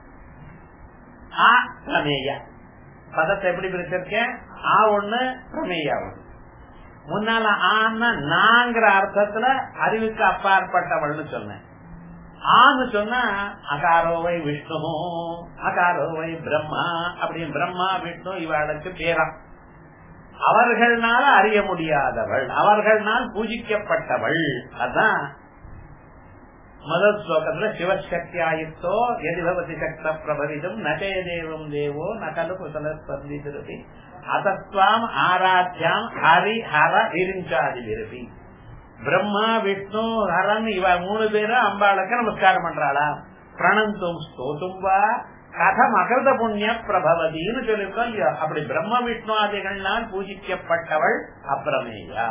ஆ பிரமேயா பதத்தை எப்படி பிரிச்சிருக்கேன்? ஆ ஒண்ணு பிரமேயா ஒண்ணு. முன்னால ஆனா நாங்கிற அர்த்தத்துல அறிவுக்கு அப்பாற்பட்டவள்னு சொன்னேன். ஆன்னு சொன்னா அகாரோவை விஷ்ணு, அகாரோவை பிரம்மா, அப்படின்னு பிரம்மா விஷ்ணு இவளுக்கு பேரா. அவர்களால அறிய முடியாதவள், அவர்களால் பூஜிக்கப்பட்டவள். அதான் முதல் ஸ்லோகத்துல சிவசக்தியாயுக்தோ எதிபவதி சக்த பிரபரிதம் நகே தேவம் தேவோ நகலு குசல ஸ்பந்திருதி அசத்வாம் ஆராத்யாம் ஹரி ஹர விரிஞ்சாதி விரும்பி. பிரம்மா விஷ்ணு ஹரன் இவ மூணு பேரும் அம்பாளுக்கு நமஸ்காரம் பண்றாளா? பிரணந்தும் ஸ்தோத்தும் வா கதம் அகிருத புண்ணிய பிரபவதின்னு சொல்லிருக்கோம் இல்லையா? அப்படி பிரம்ம விஷ்ணு ஆதிகள்னால் பூஜிக்கப்பட்டவள் அப்பிரமேயா.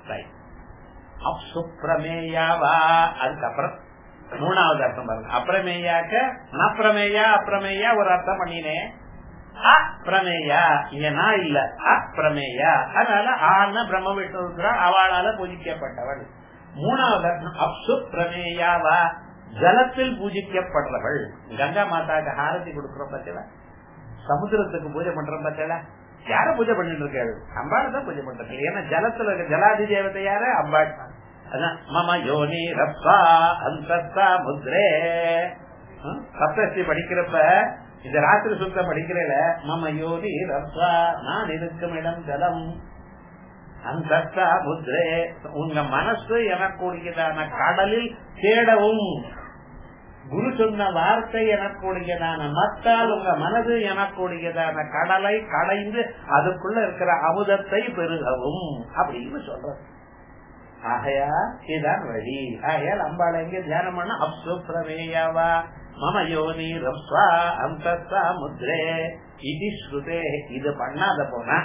அப்சுப்பிரமேயாவா. அதுக்கப்புறம் மூணாவது அர்த்தம் பாருங்க. அப்பிரமேயாக்க நப்பிரமேயா அப்பிரமேயா ஒரு அர்த்தம் பண்ணினேன். அப்பிரமேயா இங்க நான் இல்ல, அப்பிரமேயா. அதனால ஆன பிரம்ம விஷ்ணு அவளால பூஜிக்கப்பட்டவள். மூணாவது அர்த்தம் அப்சுப்பிரமேயாவா, ஜலத்தில் பூஜிக்கப்படுறவள். கங்கா மாதாக்கு ஹாரதி கொடுக்குறோம் பார்த்தா, சமுத்திரத்துக்கு பூஜை பண்றோம் பார்த்தா, யார பூஜை பண்ணிட்டு இருக்காரு? அம்பாள் தான் பூஜை பண்றது. ஏன்னா ஜலத்துல இருக்க ஜலாதி தேவதை யாரு? அம்பாள். அதான் மம யோனி ரப்பா அந்தஸ்தா முத்ரே. சப்தஸ்தி படிக்கிறப்ப இந்த ராத்திரி சுத்தம் படிக்கிறேல, மம யோனி ரப்பா நான் இருக்கும் இடம் ஜலம், அந்தஸ்தா முத்ரே உங்க மனசு எனக்கூடியதான கடலில் தேடவும். குரு சொன்ன வார்த்தை எனக்கூடியதான மத்தால் உங்க மனது எனக்கூடியதான கடலை கடைந்து அதுக்குள்ள இருக்கிற அமுதத்தை பெருகவும் அப்படின்னு சொல்ற. ஆகையா இதுதான் வழி. ஆகையால் அம்பாளை எங்க தியானம் பண்ண அப்சு பிரமேயாவா மம யோனி ரப்வா அந்தஸ்தா முத்ரே இது ஸ்ருதே. இது பண்ணாத போனா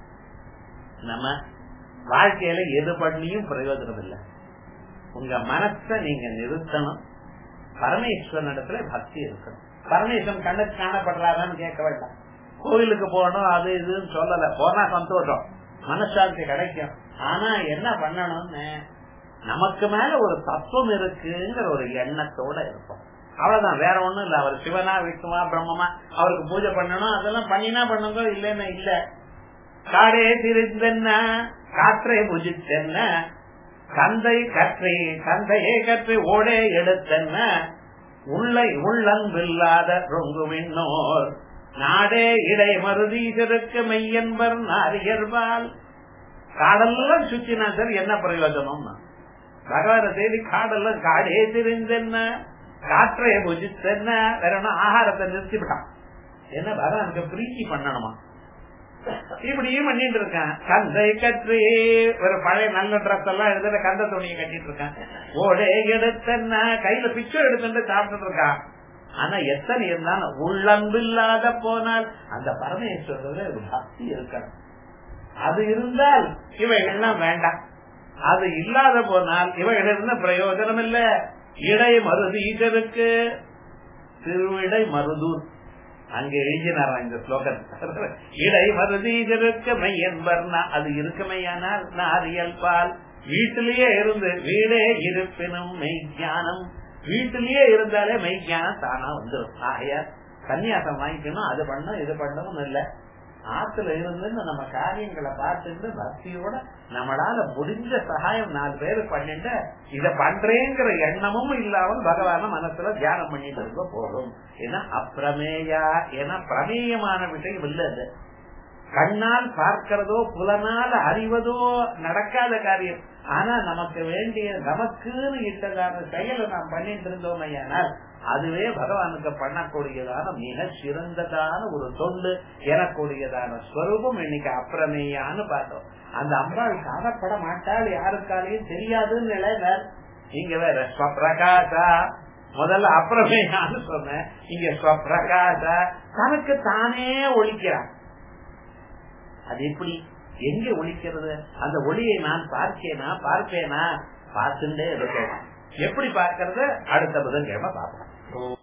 நம்ம வாழ்க்கையில எது பண்ணியும் பிரயோஜனம் இல்லை. உங்க மனசை நீங்க நிறுத்தணும். பரமேஸ்வரன் இடத்துல பக்தி இருக்கணும். பரமேஸ்வரன் கண்ணுக்கு காணப்படுறாரான்னு கேட்க வேண்டாம். கோவிலுக்கு போகணும் அது இதுன்னு சொல்லல. போனா சந்தோஷம், மனசாந்தி கிடைக்கும். ஆனா என்ன பண்ணணும்னு நமக்கு மேல ஒரு தத்துவம் இருக்குங்கிற ஒரு எண்ணத்தோட இருக்கும். அவ்வளவுதான், வேற ஒண்ணும் இல்ல. அவர் சிவனா விஷ்ணுவா பிரம்மமா அவருக்கு பூஜை பண்ணணும், அதெல்லாம் பண்ணினா பண்ணுங்க, இல்லன்னா இல்ல. காடே திரிந்தென்ன காற்றை புஜித்தென்ன கந்தை கற்றை கந்தையே கற்றை ஓடே எடுத்தென்ன உள்ளை உள்ளன்பில்லாத ரொங்குவிண்ணோர் நாடே இடை மருதீசருக்கு மெய்யன்பர் நாரியர்பால். காடெல்லாம் சுத்தினா சார் என்ன பிரயோஜனம்? பகவான தேதி காடெல்லாம் காடே தெரிந்தென்ன காற்றைய புஜித்தென்ன வேற ஆகாரத்தை நிறுத்திவிட்டான். என்ன பகவானுக்கு பிரீத்தி பண்ணணுமா? இப்படியும் பண்ணிட்டு இருக்கான். கந்தை கற்றி ஒரு பழைய நல்ல டிரெஸ் எல்லாம் எடுத்து கந்த துணியை கட்டிட்டு இருக்கான். ஓடே எடுத்தென்ன கையில பிச்சை எடுத்துட்டு சாப்பிட்டு இருக்கான். ஆனா எத்தனை இருந்தாலும் உள்ளன்பு இல்லாத போனால் அந்த பரமேஸ்வரர் ஒரு பக்தி இருக்கணும். அது இருந்தால் இவைகள்லாம் வேண்டாம். அது இல்லாத போனால் இவைகள் இருந்த பிரயோஜனம் இல்ல. இடை மருதீசருக்கு திருவிடை மருதூர் அங்க எழுதினாரா இந்த ஸ்லோகத்தை. இடை மருதீசருக்கு மெய்யன்பர்னா அது இருக்குமையானால் நாரியல் பால். வீட்டிலேயே இருந்து வீடே இருப்பினும் மெய் ஞானம் வீட்டிலேயே இருந்தாலே மெய்ஞானம் தானா வந்துடும். ஆகையா சன்னியாசம் வாங்கிக்கணும், அது பண்ணும் இது பண்ணணும் இல்ல. ஆத்துல இருந்து நம்ம காரியங்களை பார்த்துட்டு பக்தியோட நம்மளால முடிஞ்ச சகாயம் நாலு பேரு பண்ணிட்டு இத பண்றேங்கிற எண்ணமும் இல்லாமல் பகவான மனசுல தியானம் பண்ணிட்டு இருக்க போதும். ஏன்னா அப்பிரமேயா, ஏன்னா பிரமேயமான விஷயம் இல்ல. கண்ணால் பார்க்கிறதோ புலனால் அறிவதோ நடக்காத காரியம். ஆனா நமக்கு வேண்டிய நமக்குன்னு இட்டதான செயலை நாம் பண்ணிட்டு இருந்தோம் ஐயானால் அதுவே பகவானுக்கு பண்ணக்கூடியதான மிக சிறந்ததான ஒரு தொண்டு எனக்கூடியதான ஸ்வரூபம் இன்னைக்கு அப்பிரமேயான்னு பார்த்தோம். அந்த அம்பாள் காணப்பட மாட்டாள், யாருக்காலையும் தெரியாதுன்னு நிலையினர். இங்க வேற ஸ்வப்பிரகாசா, முதல்ல அப்பிரமேயான்னு சொன்னேன், இங்க ஸ்வப்பிரகாசா, தனக்கு தானே ஒழிக்கிறான். அது எப்படி எங்க ஒழிக்கிறது? அந்த ஒளியை நான் பார்க்கேனா பார்ப்பேனா பார்த்துட்டே இருக்கேன். எப்படி பார்க்கறது அடுத்த புதன்கிழமை பார்ப்போம்.